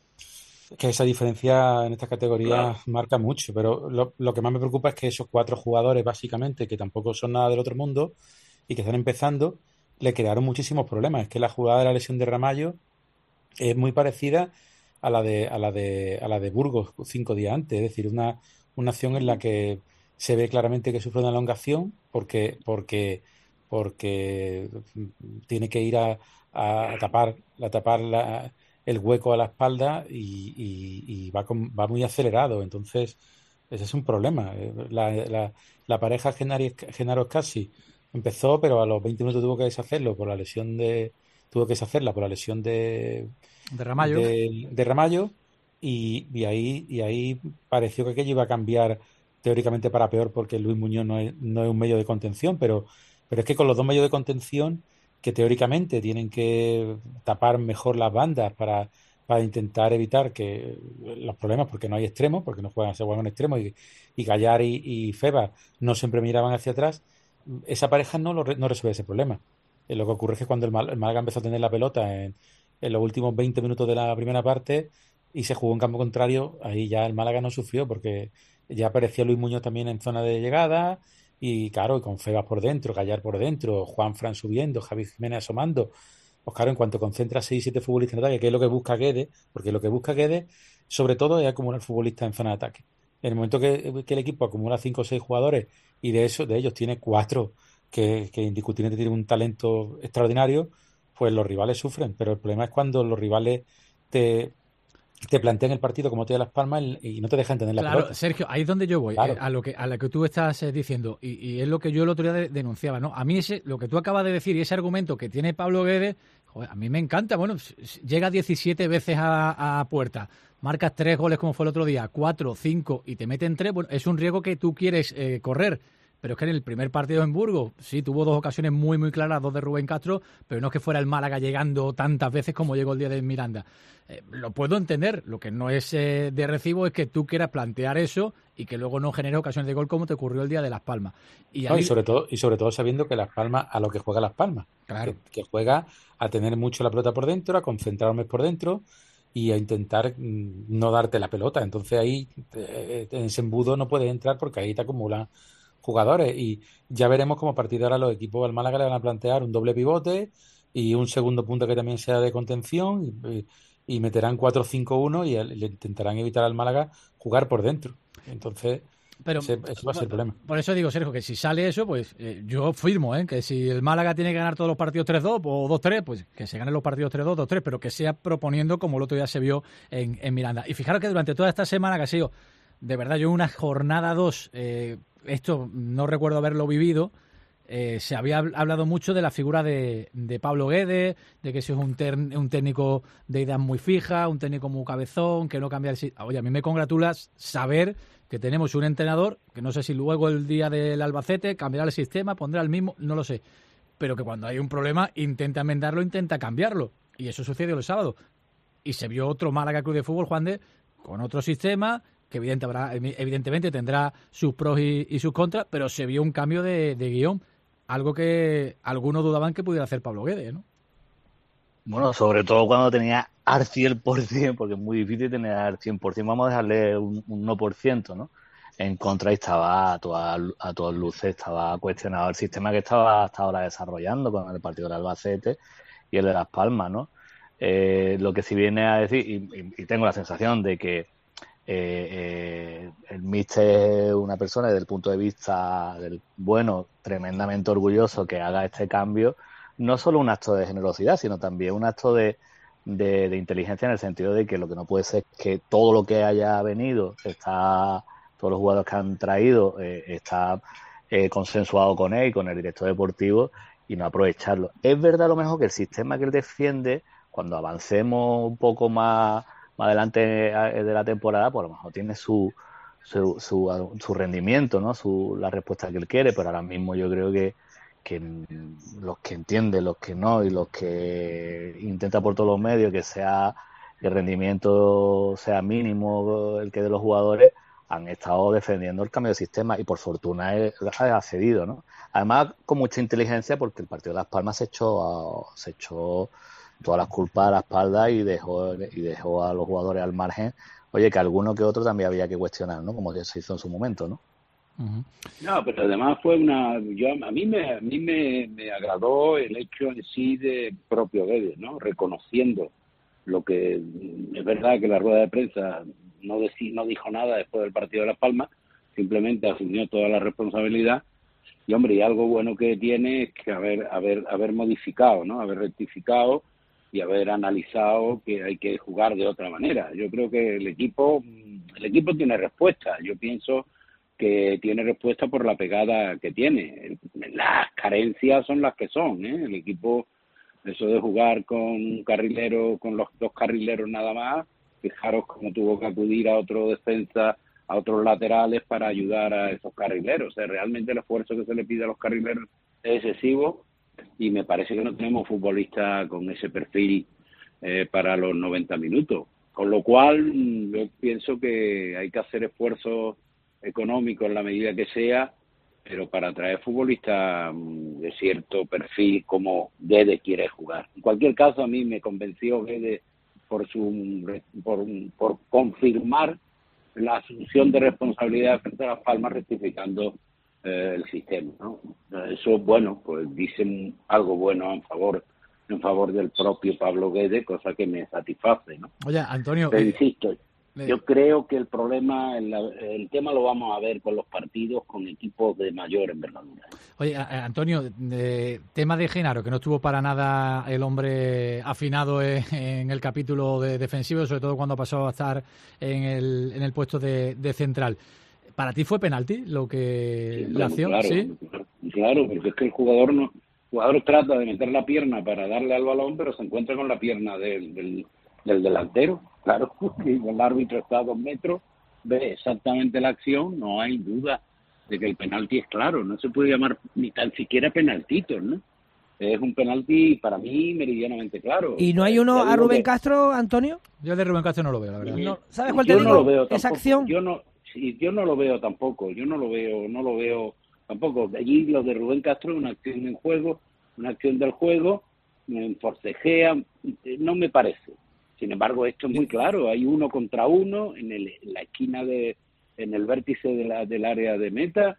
Que esa diferencia en esta categoría claro. marca mucho, pero lo, lo que más me preocupa es que esos cuatro jugadores, básicamente, que tampoco son nada del otro mundo y que están empezando, le crearon muchísimos problemas. Es que la jugada de la lesión de Ramallo es muy parecida a la de a la de a la de Burgos cinco días antes, es decir, una, una acción en la que se ve claramente que sufre una elongación porque porque porque tiene que ir a, a, a tapar a tapar la, el hueco a la espalda y, y, y va con, va muy acelerado, entonces ese es un problema. La, la, la pareja Genaro Scassi empezó, pero a los veinte minutos tuvo que deshacerlo por la lesión de tuvo que deshacerla por la lesión de de Ramallo, de, de Ramallo y, y ahí y ahí pareció que aquello iba a cambiar teóricamente para peor porque Luis Muñoz no es, no es un medio de contención, pero, pero es que con los dos medios de contención que teóricamente tienen que tapar mejor las bandas para, para intentar evitar que los problemas, porque no hay extremos, porque no juegan, se juegan extremos y, y Gallar y, y Febas no siempre miraban hacia atrás, esa pareja no, lo, no resuelve ese problema. Eh, lo que ocurre es que cuando el, Mal, el Málaga empezó a tener la pelota en, en los últimos veinte minutos de la primera parte y se jugó en campo contrario, ahí ya el Málaga no sufrió porque ya aparecía Luis Muñoz también en zona de llegada y claro, y con Febas por dentro, Gallar por dentro, Juan Fran subiendo, Javi Jiménez asomando. Pues claro, en cuanto concentra seis siete futbolistas en ataque, que es lo que busca Guedes, porque lo que busca Guedes sobre todo es acumular futbolistas en zona de ataque. En el momento que, que el equipo acumula cinco o seis jugadores y de eso, de ellos tiene cuatro que, que indiscutiblemente tienen un talento extraordinario, pues los rivales sufren. Pero el problema es cuando los rivales te, te plantean el partido como te da Las Palmas y no te deja entender la claro, pelota. Sergio, ahí es donde yo voy, Claro. eh, a lo que a lo que tú estás eh, diciendo, y, y es lo que yo el otro día de, denunciaba, ¿no? A mí ese, lo que tú acabas de decir y ese argumento que tiene Pablo Guedes, joder, a mí me encanta. Bueno, llega diecisiete veces a, a puerta, marcas tres goles como fue el otro día, cuatro, cinco y te meten tres, bueno, es un riesgo que tú quieres eh, correr. Pero es que en el primer partido en Burgos, sí, tuvo dos ocasiones muy, muy claras, dos de Rubén Castro, pero no es que fuera el Málaga llegando tantas veces como llegó el día de Miranda. Eh, lo puedo entender, lo que no es eh, de recibo es que tú quieras plantear eso y que luego no genere ocasiones de gol como te ocurrió el día de Las Palmas. Y, No, ahí... y sobre todo y sobre todo sabiendo que Las Palmas, a lo que juega Las Palmas, claro. que, que juega a tener mucho la pelota por dentro, a concentrarme por dentro y a intentar mmm, no darte la pelota. Entonces ahí, eh, en ese embudo no puedes entrar porque ahí te acumulan jugadores y ya veremos cómo a partir de ahora los equipos del Málaga le van a plantear un doble pivote y un segundo punto que también sea de contención y, y meterán cuatro cinco uno y le intentarán evitar al Málaga jugar por dentro. Entonces, pero, ese, ese va a ser el problema. Por eso digo, Sergio, que si sale eso, pues eh, yo firmo, ¿eh? Que si el Málaga tiene que ganar todos los partidos tres dos o dos tres, pues que se ganen los partidos tres dos, dos tres, pero que sea proponiendo como el otro día se vio en, en Miranda. Y fijaros que durante toda esta semana que ha sido, de verdad, yo una jornada dos... Eh, esto no recuerdo haberlo vivido, eh, se había hablado mucho de la figura de, de Pablo Guedes, de que si es un, ter, un técnico de ideas muy fijas, un técnico muy cabezón, que no cambia el sistema. Oye, a mí me congratula saber que tenemos un entrenador, que no sé si luego el día del Albacete cambiará el sistema, pondrá el mismo, no lo sé, pero que cuando hay un problema intenta enmendarlo, intenta cambiarlo. Y eso sucedió el sábado. Y se vio otro Málaga Club de Fútbol, Juan de, con otro sistema, que evidente habrá, evidentemente tendrá sus pros y, y sus contras, pero se vio un cambio de, de guión, algo que algunos dudaban que pudiera hacer Pablo Guedes, ¿no? Bueno, sobre todo cuando tenía al cien por ciento, porque es muy difícil tener al cien por ciento, vamos a dejarle un, un uno por ciento, ¿no? En contra y estaba a todas, a todas luces, estaba cuestionado el sistema que estaba hasta ahora desarrollando con el partido del Albacete y el de Las Palmas, ¿no? Eh, lo que sí viene a decir, y, y, y tengo la sensación de que Eh, eh, el míster es una persona desde el punto de vista del bueno, tremendamente orgulloso que haga este cambio, no solo un acto de generosidad, sino también un acto de, de, de inteligencia en el sentido de que lo que no puede ser es que todo lo que haya venido, está todos los jugadores que han traído, eh, está eh, consensuado con él y con el director deportivo y no aprovecharlo. Es verdad a lo mejor que el sistema que él defiende, cuando avancemos un poco más más adelante de la temporada, pues a lo mejor tiene su su, su, su rendimiento, ¿no? Su, la respuesta que él quiere, pero ahora mismo yo creo que, que los que entienden, los que no, y los que intenta por todos los medios que sea el rendimiento sea mínimo el que de los jugadores, han estado defendiendo el cambio de sistema y por fortuna él ha cedido, ¿no? Además con mucha inteligencia, porque el partido de Las Palmas se echó a, se echó todas las culpas a la espalda y dejó y dejó a los jugadores al margen. Oye, que alguno que otro también había que cuestionar, ¿no? Como se hizo en su momento, ¿no? Uh-huh. No, pero además fue una... Yo, a mí me a mí me, me agradó el hecho en sí de propio Guedes, ¿no? Reconociendo lo que... Es verdad que la rueda de prensa no, decí, no dijo nada después del partido de Las Palmas, simplemente asumió toda la responsabilidad. Y, hombre, y algo bueno que tiene es que haber, haber, haber modificado, ¿no? Haber rectificado y haber analizado que hay que jugar de otra manera. Yo creo que el equipo el equipo tiene respuesta. Yo pienso que tiene respuesta por la pegada que tiene. Las carencias son las que son, ¿eh? El equipo, eso de jugar con un carrilero, con los dos carrileros nada más, fijaros cómo tuvo que acudir a otro defensa, a otros laterales para ayudar a esos carrileros. O sea, realmente el esfuerzo que se le pide a los carrileros es excesivo. Y me parece que no tenemos futbolistas con ese perfil eh, para los noventa minutos. Con lo cual, yo pienso que hay que hacer esfuerzos económicos en la medida que sea, pero para traer futbolistas de cierto perfil como Guedes quiere jugar. En cualquier caso, a mí me convenció Guedes por, su, por, por confirmar la asunción de responsabilidad frente a Las Palmas, rectificando Eh, el sistema, ¿no? Eso, bueno, pues dicen algo bueno en favor en favor del propio Pablo Guedes, cosa que me satisface, ¿no? Oye, Antonio, pero eh, insisto, Yo creo que el problema, el, el tema lo vamos a ver con los partidos con equipos de mayor envergadura. Oye, a, a Antonio, de, tema de Genaro, que no estuvo para nada el hombre afinado en, en el capítulo de defensivo, sobre todo cuando pasó a estar en el, en el puesto de, de central. ¿Para ti fue penalti lo que Sí, la acción? claro, ¿Sí? claro, porque es que el jugador no, el jugador trata de meter la pierna para darle al balón, pero se encuentra con la pierna del, del, del delantero. Claro, y el árbitro está a dos metros, ve exactamente la acción, no hay duda de que el penalti es claro, no se puede llamar ni tan siquiera penaltito, ¿no? Es un penalti para mí meridianamente claro. ¿Y no hay uno Ya a digo Rubén que- Castro, Antonio? Yo de Rubén Castro no lo veo, la verdad. No, ¿sabes cuál te yo digo? no lo veo Esa tampoco. acción. Yo no, sí, yo no lo veo tampoco. Yo no lo veo, no lo veo tampoco. Allí lo de Rubén Castro es una acción en juego, una acción del juego, en forcejea, no me parece. Sin embargo, esto es muy claro. Hay uno contra uno en, el, en la esquina de, en el vértice de la, del área de meta.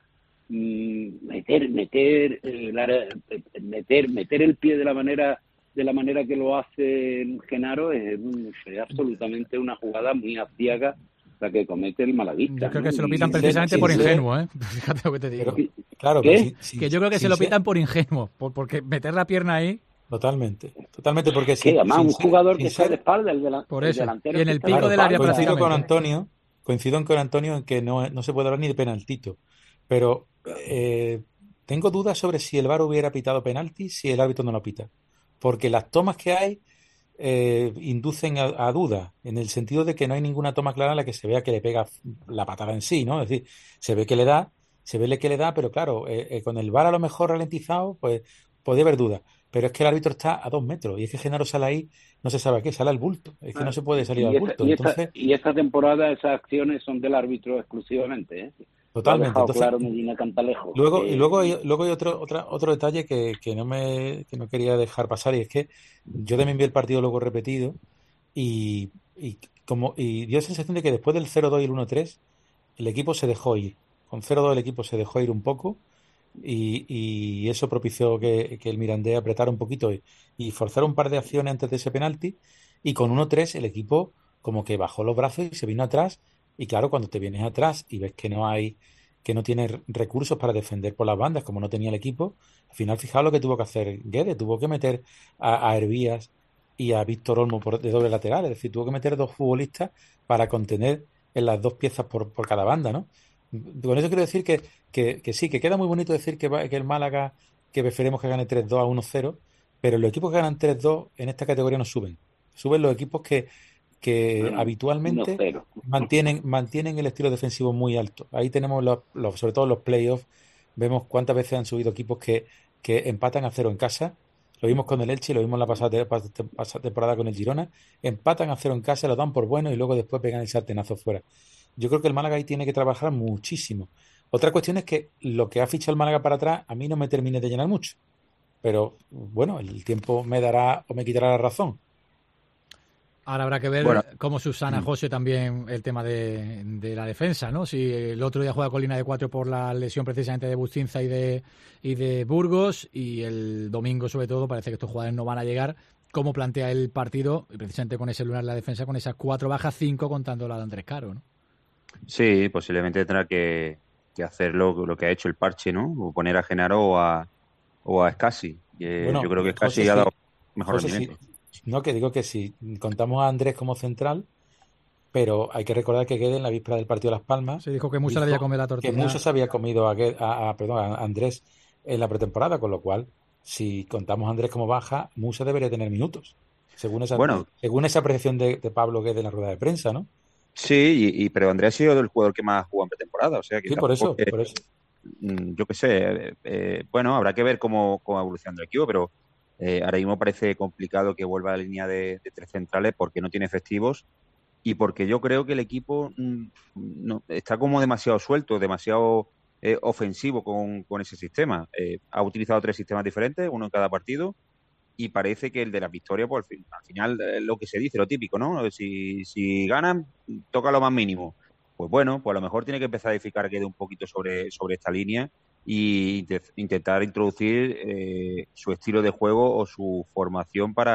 Mm, meter, meter el área, meter, meter el pie de la manera de la manera que lo hace Genaro es, un- es absolutamente una jugada muy aciaga la que comete el malaguista. Yo creo ¿no? que se lo Y- pitan y- precisamente y- por y- ingenuo, ¿eh? Fíjate lo que te digo. Pero- Claro, ¿Qué? pero si- si- que yo creo que si se lo se- pitan por ingenuo, por, porque meter la pierna ahí... Totalmente, totalmente, porque que si, además sin un ser- jugador sin que está de ser- espalda, el, dela- Por el eso, delantero y en que el está pico de del área espalda. coincido con prácticamente. Antonio, coincido con Antonio en que no, no se puede hablar ni de penaltito, pero eh, tengo dudas sobre si el V A R hubiera pitado penalti si el árbitro no lo pita, porque las tomas que hay eh, inducen a, a dudas, en el sentido de que no hay ninguna toma clara en la que se vea que le pega la patada en sí, ¿no? Es decir, se ve que le da, se ve que le da, pero claro, eh, eh, con el V A R a lo mejor ralentizado, pues podría haber dudas, pero es que el árbitro está a dos metros, y es que Genaro sale ahí, no se sabe a qué, sale al bulto, es que no se puede salir y, al esta, bulto, y, esta, entonces... y esta temporada esas acciones son del árbitro exclusivamente, ¿eh? Totalmente. Lo ha dejado Entonces, claro Medina Cantalejo. luego, que- y luego hay, luego hay otro, otra, otro detalle que, que no me, que no quería dejar pasar, y es que yo también vi el partido luego repetido y, y como y dio la sensación de que después del cero dos y el uno tres el equipo se dejó ir. Con cero dos el equipo se dejó ir un poco y, y eso propició que, que el Mirandés apretara un poquito y, y forzara un par de acciones antes de ese penalti, y con uno tres el equipo como que bajó los brazos y se vino atrás. Y claro, cuando te vienes atrás y ves que no hay, que no tienes recursos para defender por las bandas, como no tenía el equipo, al final fijaos lo que tuvo que hacer Guede, tuvo que meter a, a Hervías y a Víctor Olmo por, de doble lateral, es decir, tuvo que meter dos futbolistas para contener en las dos piezas por, por cada banda, ¿no? Con eso quiero decir que, que, que sí, que queda muy bonito decir que, va, que el Málaga, que preferimos que gane tres dos a uno cero, pero los equipos que ganan tres dos en esta categoría no suben. Suben los equipos que, que Bueno, habitualmente uno cero. mantienen, mantienen el estilo defensivo muy alto. Ahí tenemos, los, los, sobre todo los playoffs, vemos cuántas veces han subido equipos que, que empatan a cero en casa. Lo vimos con el Elche, lo vimos la pasada, te- pas- pasada temporada con el Girona. Empatan a cero en casa, lo dan por bueno y luego después pegan el sartenazo fuera. Yo creo que el Málaga ahí tiene que trabajar muchísimo. Otra cuestión es que lo que ha fichado el Málaga para atrás a mí no me termine de llenar mucho. Pero bueno, el tiempo me dará o me quitará la razón. Ahora habrá que ver Bueno. cómo subsana Mm. José también el tema de, de la defensa, ¿no? Si el otro día juega con línea de cuatro por la lesión precisamente de Bustinza y de, y de Burgos, y el domingo sobre todo parece que estos jugadores no van a llegar. ¿Cómo plantea el partido? Y precisamente con ese lunar en la defensa, con esas cuatro bajas, cinco contando la de Andrés Caro, ¿no? Sí, posiblemente tendrá que, que hacer lo, lo que ha hecho el Parche, ¿no? O poner a Genaro o a, o a Scassi. Eh, Bueno, yo creo que Scassi José, ha sí. dado mejor José, sí. rendimiento. No, que digo que si contamos a Andrés como central, pero hay que recordar que Guede en la víspera del partido de Las Palmas Se dijo que Musa le dijo había comido la que tortilla. Musa se había comido a, Guede- a- a- perdón, a Andrés en la pretemporada, con lo cual, si contamos a Andrés como baja, Musa debería tener minutos, según esa, Bueno. según esa apreciación de, de Pablo Guede en la rueda de prensa, ¿no? Sí, y, y- pero Andrés ha sido el jugador que más jugó en pretemporada, o sea que Sí, por eso, tampoco es- por eso. mm, yo qué sé, eh, eh, bueno, habrá que ver cómo, cómo va evolucionando el equipo, pero eh, ahora mismo parece complicado que vuelva a la línea de, de tres centrales porque no tiene efectivos y porque yo creo que el equipo mm, no, está como demasiado suelto, demasiado eh, ofensivo con, con ese sistema. Eh, ha utilizado tres sistemas diferentes, uno en cada partido, y parece que el de la victoria, pues al, fin- al final eh, lo que se dice, lo típico, ¿no? Si, si ganan, toca lo más mínimo. Pues bueno, pues a lo mejor tiene que empezar a edificar quede un poquito sobre, sobre esta línea y inte- intentar introducir eh, su estilo de juego o su formación para,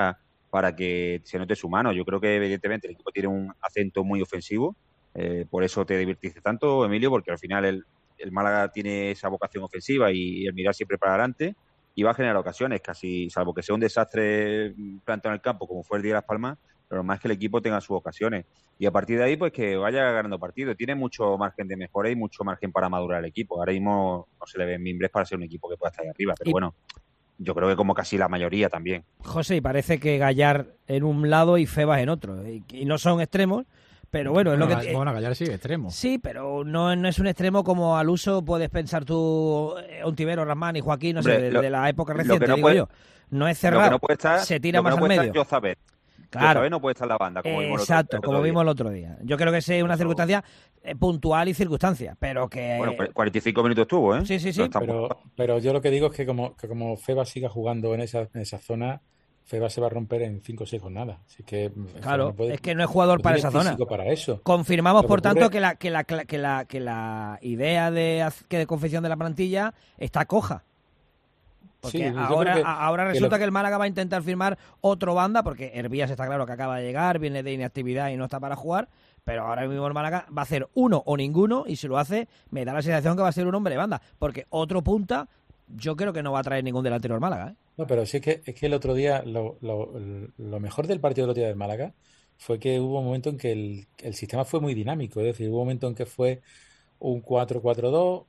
para que se note su mano. Yo creo que evidentemente el equipo tiene un acento muy ofensivo, eh, por eso te divertiste tanto, Emilio, porque al final el, el Málaga tiene esa vocación ofensiva y el mirar siempre para adelante y va a generar ocasiones, casi, salvo que sea un desastre plantado en el campo como fue el día de Las Palmas, pero más que el equipo tenga sus ocasiones. Y a partir de ahí, pues que vaya ganando partido. Tiene mucho margen de mejora y mucho margen para madurar el equipo. Ahora mismo no se le ven mimbres para ser un equipo que pueda estar ahí arriba, pero y... bueno, yo creo que como casi la mayoría también. José, y parece que Gallar en un lado y Febas en otro. Y, y no son extremos, pero bueno, es bueno, lo que... Bueno, Gallar sí, extremo. Sí, pero no, no es un extremo como al uso puedes pensar tú, Ontivero, Rasmán y Joaquín, no Hombre, sé, de, lo, de la época reciente, no digo puede, yo. No es cerrado, no puede estar, se tira más no al medio. Yo saber. Claro. Yo no puede estar la banda, como vimos Exacto, el otro, el como otro vimos el otro día. Yo creo que es una circunstancia eh, puntual y circunstancia, pero que... Bueno, cuarenta y cinco minutos tuvo, ¿eh? Sí, sí, sí. Pero, pero yo lo que digo es que como, que como Feba siga jugando en esa, en esa zona, Feba se va a romper en cinco o seis jornadas. Así que, claro, no puede, es que no es jugador no para esa zona. Para eso. Confirmamos, por ocurre... tanto, que la, que, la, que, la, que la idea de, que de confección de la plantilla está coja. Porque sí, ahora, que, ahora resulta que, lo... que el Málaga va a intentar firmar otro banda, porque Hervías está claro que acaba de llegar, viene de inactividad y no está para jugar, pero ahora mismo el Málaga va a hacer uno o ninguno, y si lo hace, me da la sensación que va a ser un hombre de banda, porque otro punta, yo creo que no va a traer ningún delantero al Málaga, ¿eh? No, pero sí es que, es que el otro día, lo, lo, lo mejor del partido del otro día del Málaga fue que hubo un momento en que el, el sistema fue muy dinámico, es decir, hubo un momento en que fue un cuatro cuatro dos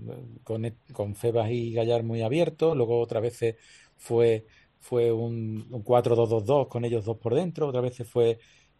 con, con Febas y Gallar muy abiertos, luego otra vez fue, fue un, un cuatro dos dos dos con ellos dos por dentro, otra vez fue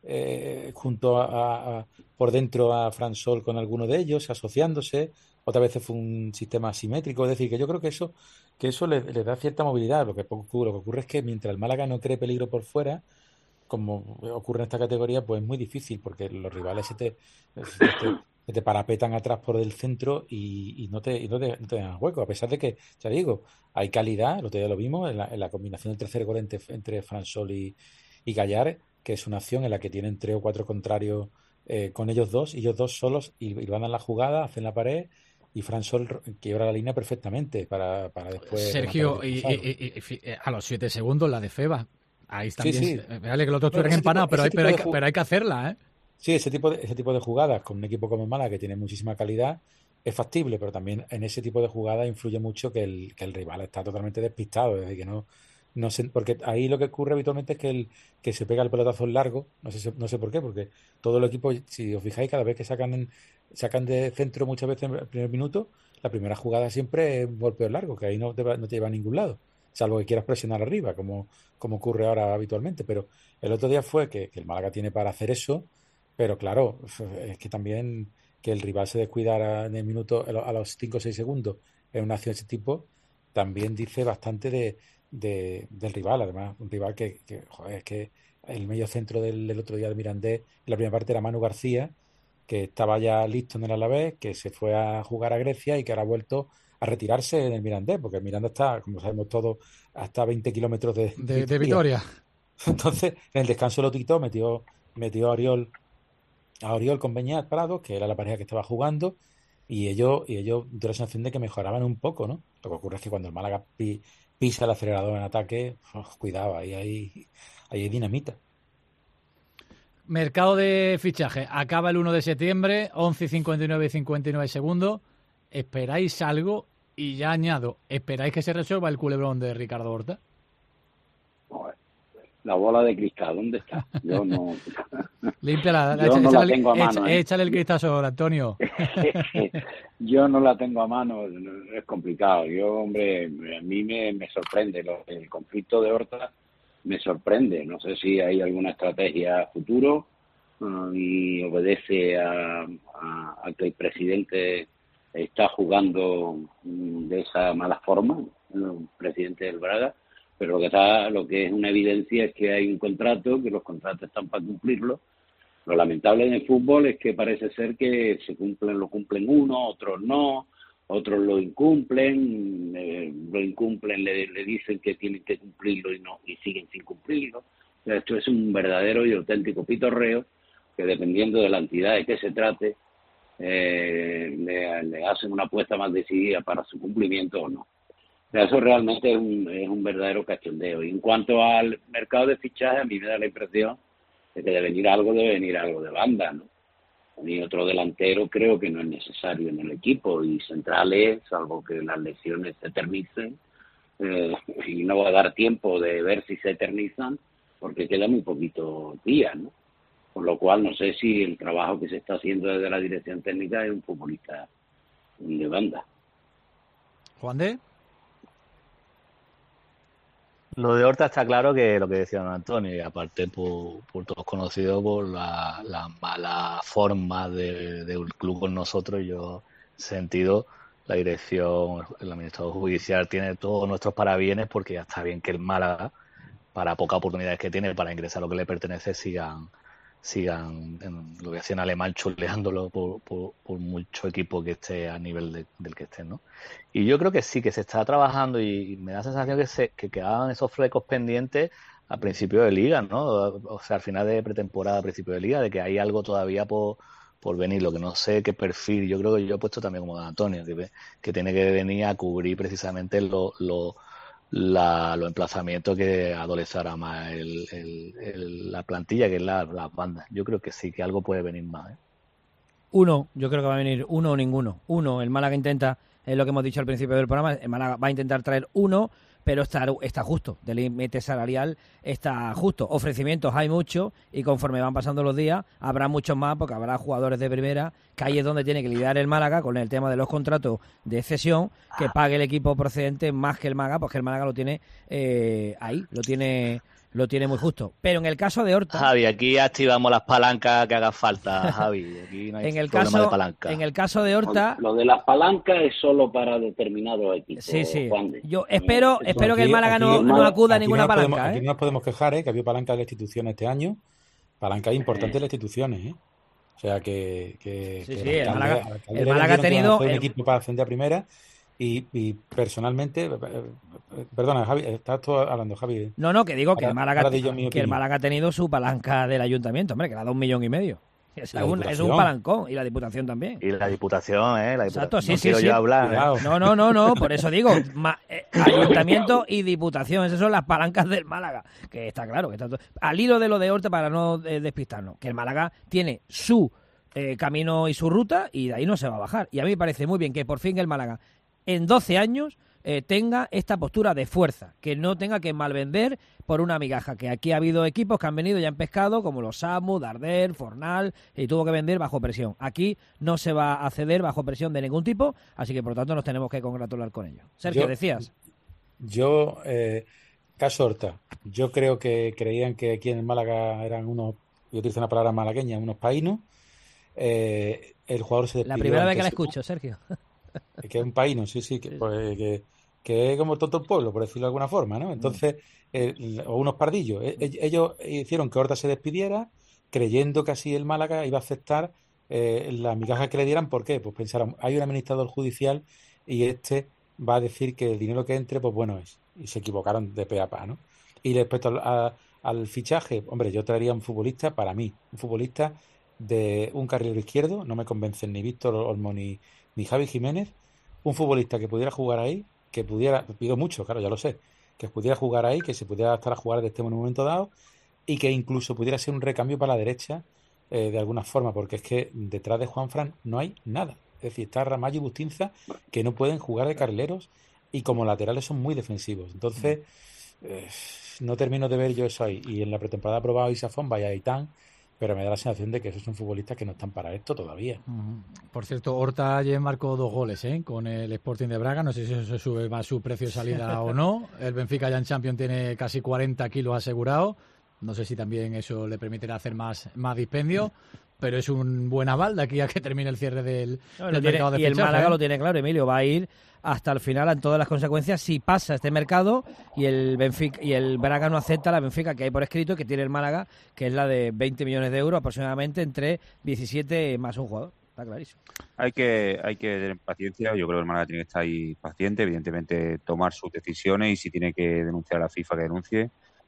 eh, junto a, a por dentro a Fran Sol con alguno de ellos, asociándose, otra vez fue un sistema asimétrico, es decir, que yo creo que eso, que eso le, le da cierta movilidad. Lo que, lo que ocurre es que mientras el Málaga no cree peligro por fuera, como ocurre en esta categoría, pues es muy difícil, porque los rivales se te, se te que te parapetan atrás por el centro y, y, no, te, y no, te, no te dan hueco, a pesar de que, ya digo, hay calidad, el otro día lo vimos en la, en la combinación del tercer gol entre, entre Fransol y, y Gallar, que es una acción en la que tienen tres o cuatro contrarios eh, con ellos dos, y ellos dos solos, y, y van a la jugada, hacen la pared, y Fransol quiebra la línea perfectamente para, para después... Sergio, y, y, y, y, a los siete segundos la de Feba, ahí está bien, sí, sí. Vale, que los otros estuvieran empanados, pero, hay, pero, hay, pero hay que hacerla, ¿eh? Sí, ese tipo, de, ese tipo de jugadas con un equipo como el Málaga que tiene muchísima calidad es factible, pero también en ese tipo de jugadas influye mucho que el, que el rival está totalmente despistado, es decir, que no, no sé, porque ahí lo que ocurre habitualmente es que el que se pega el pelotazo largo, no sé, no sé por qué, porque todo el equipo, si os fijáis, cada vez que sacan en, sacan de centro muchas veces en el primer minuto, la primera jugada siempre es un golpeo largo, que ahí no te, va, no te lleva a ningún lado, salvo que quieras presionar arriba, como, como ocurre ahora habitualmente, pero el otro día fue que, que el Málaga tiene para hacer eso. Pero claro, es que también que el rival se descuidara en el minuto, a los cinco o seis segundos en una acción de ese tipo, también dice bastante de, de, del rival. Además, un rival que, que joder, es que el medio centro del, del otro día del Mirandés, en la primera parte era Manu García, que estaba ya listo en el Alavés, que se fue a jugar a Grecia y que ahora ha vuelto a retirarse en el Mirandés, porque el Mirandés está, como sabemos todos, hasta veinte kilómetros de, de, de, de Vitoria. Entonces, en el descanso lo quitó, metió, metió a Oriol a Oriol con Beñat Prado, que era la pareja que estaba jugando, y ellos, y ellos dio la sensación de que mejoraban un poco, ¿no? Lo que ocurre es que cuando el Málaga pi, pisa el acelerador en ataque, oh, cuidado, ahí hay, ahí hay dinamita. Mercado de fichaje. Acaba el uno de septiembre, once y cincuenta y nueve y cincuenta y nueve segundos. ¿Esperáis algo? Y ya añado, ¿esperáis que se resuelva el culebrón de Ricardo Horta? La bola de cristal, ¿dónde está? Yo no... Límpiala, yo échale, no la échale, tengo a mano. Échale, ¿eh? échale el cristal sobre, Antonio. Yo no la tengo a mano, es complicado. Yo, hombre, a mí me, me sorprende. Lo, el conflicto de Horta me sorprende. No sé si hay alguna estrategia futuro uh, y obedece a, a, a que el presidente está jugando de esa mala forma, el presidente del Braga. Pero lo que está, lo que es una evidencia es que hay un contrato, que los contratos están para cumplirlo. Lo lamentable en el fútbol es que parece ser que se cumplen, lo cumplen unos, otros no, otros lo incumplen, eh, lo incumplen, le, le dicen que tienen que cumplirlo y no, y siguen sin cumplirlo. O sea, esto es un verdadero y auténtico pitorreo que dependiendo de la entidad de que se trate, eh, le, le hacen una apuesta más decidida para su cumplimiento o no. Eso realmente es un, es un verdadero cachondeo. Y en cuanto al mercado de fichaje, a mí me da la impresión de que de venir algo, debe venir algo de banda, ¿no? Ni otro delantero creo que no es necesario en el equipo, y centrales, salvo que las lesiones se eternicen, eh, y no va a dar tiempo de ver si se eternizan, porque queda muy poquito días, ¿no? Con lo cual no sé si el trabajo que se está haciendo desde la dirección técnica es un futbolista de banda. Juan de... Lo de Horta está claro, que lo que decía don Antonio, y aparte por, por todos conocidos por la, la mala forma de, del club con nosotros. Yo he sentido, la dirección, el administrador judicial tiene todos nuestros parabienes, porque ya está bien que el Málaga, para pocas oportunidades que tiene para ingresar a lo que le pertenece, sigan sigan en lo que hacían alemán, chuleándolo por, por, por mucho equipo que esté a nivel de, del que esté, ¿no? Y yo creo que sí, que se está trabajando, y me da la sensación que se que quedaban esos flecos pendientes a principio de liga, ¿no? O sea, al final de pretemporada, a principio de liga, de que hay algo todavía por, por venir, lo que no sé qué perfil. Yo creo que yo he puesto también como don Antonio, que, que tiene que venir a cubrir precisamente lo, lo La, los emplazamientos que adolecerá más el, el, el, la plantilla, que es la, la banda. Yo creo que sí, que algo puede venir más, ¿eh? Uno, yo creo que va a venir uno o ninguno. Uno, el Málaga intenta, es lo que hemos dicho al principio del programa, el Málaga va a intentar traer uno, pero está, está justo, del límite salarial está justo. Ofrecimientos hay muchos, y conforme van pasando los días habrá muchos más, porque habrá jugadores de primera, que ahí es donde tiene que lidiar el Málaga con el tema de los contratos de cesión, que pague el equipo procedente más que el Málaga, porque el Málaga lo tiene eh, ahí, lo tiene lo tiene muy justo. Pero en el caso de Horta... Javi, aquí activamos las palancas que haga falta, Javi. Aquí no hay en el problema caso, de palanca. En el caso de Horta... Lo de las palancas es solo para determinados equipos. Sí, sí. Juan de. Yo espero, Eso espero aquí, que el Málaga aquí, no, no acuda a ninguna no palanca. Podemos, ¿eh? Aquí no nos podemos quejar, ¿eh? Que había palanca de la institución este año. Palanca importante de las instituciones, ¿eh? O sea que... que, Sí, que sí, el el alcalde, Málaga, el alcalde el le Málaga ha vendieron que iban a tenido... hacer un el- equipo para ascender a primera. Y, y personalmente... eh, eh, Perdona, Javi, estás tú hablando, Javi. No, no, que digo que Ahora- el Málaga, ahora di yo mi que el opinión. Málaga ha tenido su palanca del ayuntamiento, hombre, que le ha dado un millón y medio. Es, La un, es un Diputación. palancón, y la Diputación también. Y la Diputación, ¿eh? La Exacto, Diputación. sí, no sí, quiero sí. yo hablar, ¿eh? Cuidado. No, no, no, no, por eso digo, ma- eh, ayuntamiento y diputación, esas son las palancas del Málaga, que está claro, que está todo- al hilo de lo de Horta, para no eh, despistarnos, que el Málaga tiene su eh, camino y su ruta, y de ahí no se va a bajar. Y a mí me parece muy bien que por fin el Málaga, en doce años, eh, tenga esta postura de fuerza, que no tenga que malvender por una migaja, que aquí ha habido equipos que han venido y han pescado, como los Samu, Darder, Fornal, y tuvo que vender bajo presión. Aquí no se va a ceder bajo presión de ningún tipo, así que por lo tanto nos tenemos que congratular con ello. Sergio, Yo- decías. Yo, eh, caso Horta, yo creo que creían que aquí en el Málaga eran unos, yo utilizo una palabra malagueña, unos paínos. Eh, el jugador se La despidió primera vez que la antes- escucho, Sergio. que es un paíno, sí, sí, que, pues, que, que es como todo el pueblo, por decirlo de alguna forma, ¿no? Entonces, eh, o unos pardillos. E- e- Ellos hicieron que Horta se despidiera, creyendo que así el Málaga iba a aceptar eh, las migajas que le dieran. ¿Por qué? Pues pensaron, hay un administrador judicial y este va a decir que el dinero que entre, pues bueno es. Y se equivocaron de pe a pa, ¿no? Y respecto al, a- al fichaje, hombre, yo traería un futbolista, para mí, un futbolista de un carrilero izquierdo, no me convencen ni Víctor Olmo ni, ni Javi Jiménez, un futbolista que pudiera jugar ahí, que pudiera, pido mucho, claro, ya lo sé, que pudiera jugar ahí, que se pudiera adaptar a jugar de este en un momento dado, y que incluso pudiera ser un recambio para la derecha eh, de alguna forma, porque es que detrás de Juanfran no hay nada. Es decir, está Ramallo y Bustinza, que no pueden jugar de carrileros, y como laterales son muy defensivos. Entonces, eh, no termino de ver yo eso ahí. Y en la pretemporada ha probado Isafón, vaya Aitán, pero me da la sensación de que esos son futbolistas que no están para esto todavía. Por cierto, Horta ayer marcó dos goles, ¿eh? Con el Sporting de Braga. No sé si eso se sube más su precio de salida o no. El Benfica ya en Champions tiene casi cuarenta kilos asegurado. No sé si también eso le permitirá hacer más, más dispendio. Pero es un buen aval de aquí a que termine el cierre del, No, del lo tiene- mercado de y el fichajes, Málaga ¿eh? lo tiene claro, Emilio, va a ir hasta el final en todas las consecuencias si pasa este mercado y el Benfica y el Braga no acepta la Benfica que hay por escrito, que tiene el Málaga, que es la de veinte millones de euros aproximadamente, entre diecisiete más un jugador. Está clarísimo. Hay que, hay que tener paciencia. Yo creo que el Málaga tiene que estar ahí paciente, evidentemente tomar sus decisiones, y si tiene que denunciar a la FIFA, que denuncie.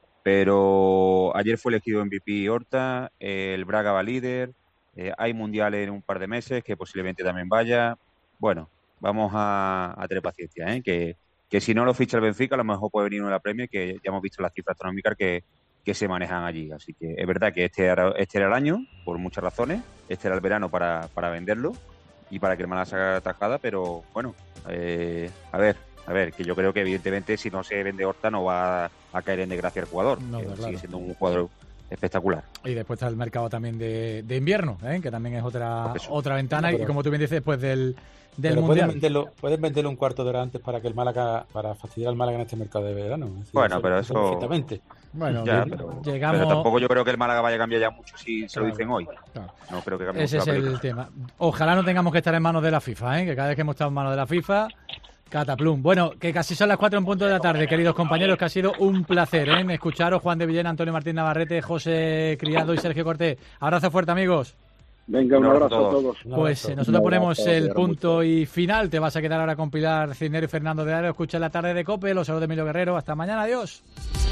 Pero ayer fue elegido M V P Horta, eh, el Braga va líder, eh, hay mundial en un par de meses, que posiblemente también vaya. Bueno, vamos a, a tener paciencia, ¿eh? que, que si no lo ficha el Benfica, a lo mejor puede venir uno de la Premier, que ya hemos visto las cifras astronómicas que, que se manejan allí. Así que es verdad que este era, este era el año, por muchas razones, este era el verano para, para venderlo y para que el Málaga saque tajada, pero bueno, eh, a ver, a ver, que yo creo que evidentemente si no se vende Horta no va a caer en desgracia el jugador, No, que claro. sigue siendo un jugador espectacular. Y después está el mercado también de, de invierno, ¿eh? Que también es otra Pues eso. otra ventana, No, pero- y como tú bien dices, después del, del Pero Mundial. pueden venderlo, pueden venderlo un cuarto de hora antes para que el Málaga, para fastidiar al Málaga en este mercado de verano. Es decir, Bueno, pero eso- perfectamente. Bueno, Ya, lleg- pero, llegamos... pero tampoco yo creo que el Málaga vaya a cambiar ya mucho si se lo Claro, dicen hoy. claro. No creo que cambie Ese mucho es la el película. tema. Ojalá no tengamos que estar en manos de la FIFA, ¿eh? Que cada vez que hemos estado en manos de la FIFA, cataplum. Bueno, que casi son las cuatro en punto de la tarde, queridos compañeros, que ha sido un placer, ¿eh? Escucharos, Juan de Villena, Antonio Martín Navarrete, José Criado y Sergio Cortés. Abrazo fuerte, amigos. Venga, un abrazo a todos. Pues eh, nosotros ponemos el punto y final. Te vas a quedar ahora con Pilar Cisnero y Fernando de Aro. Escucha la tarde de COPE. Los saludos de Emilio Guerrero. Hasta mañana. Adiós.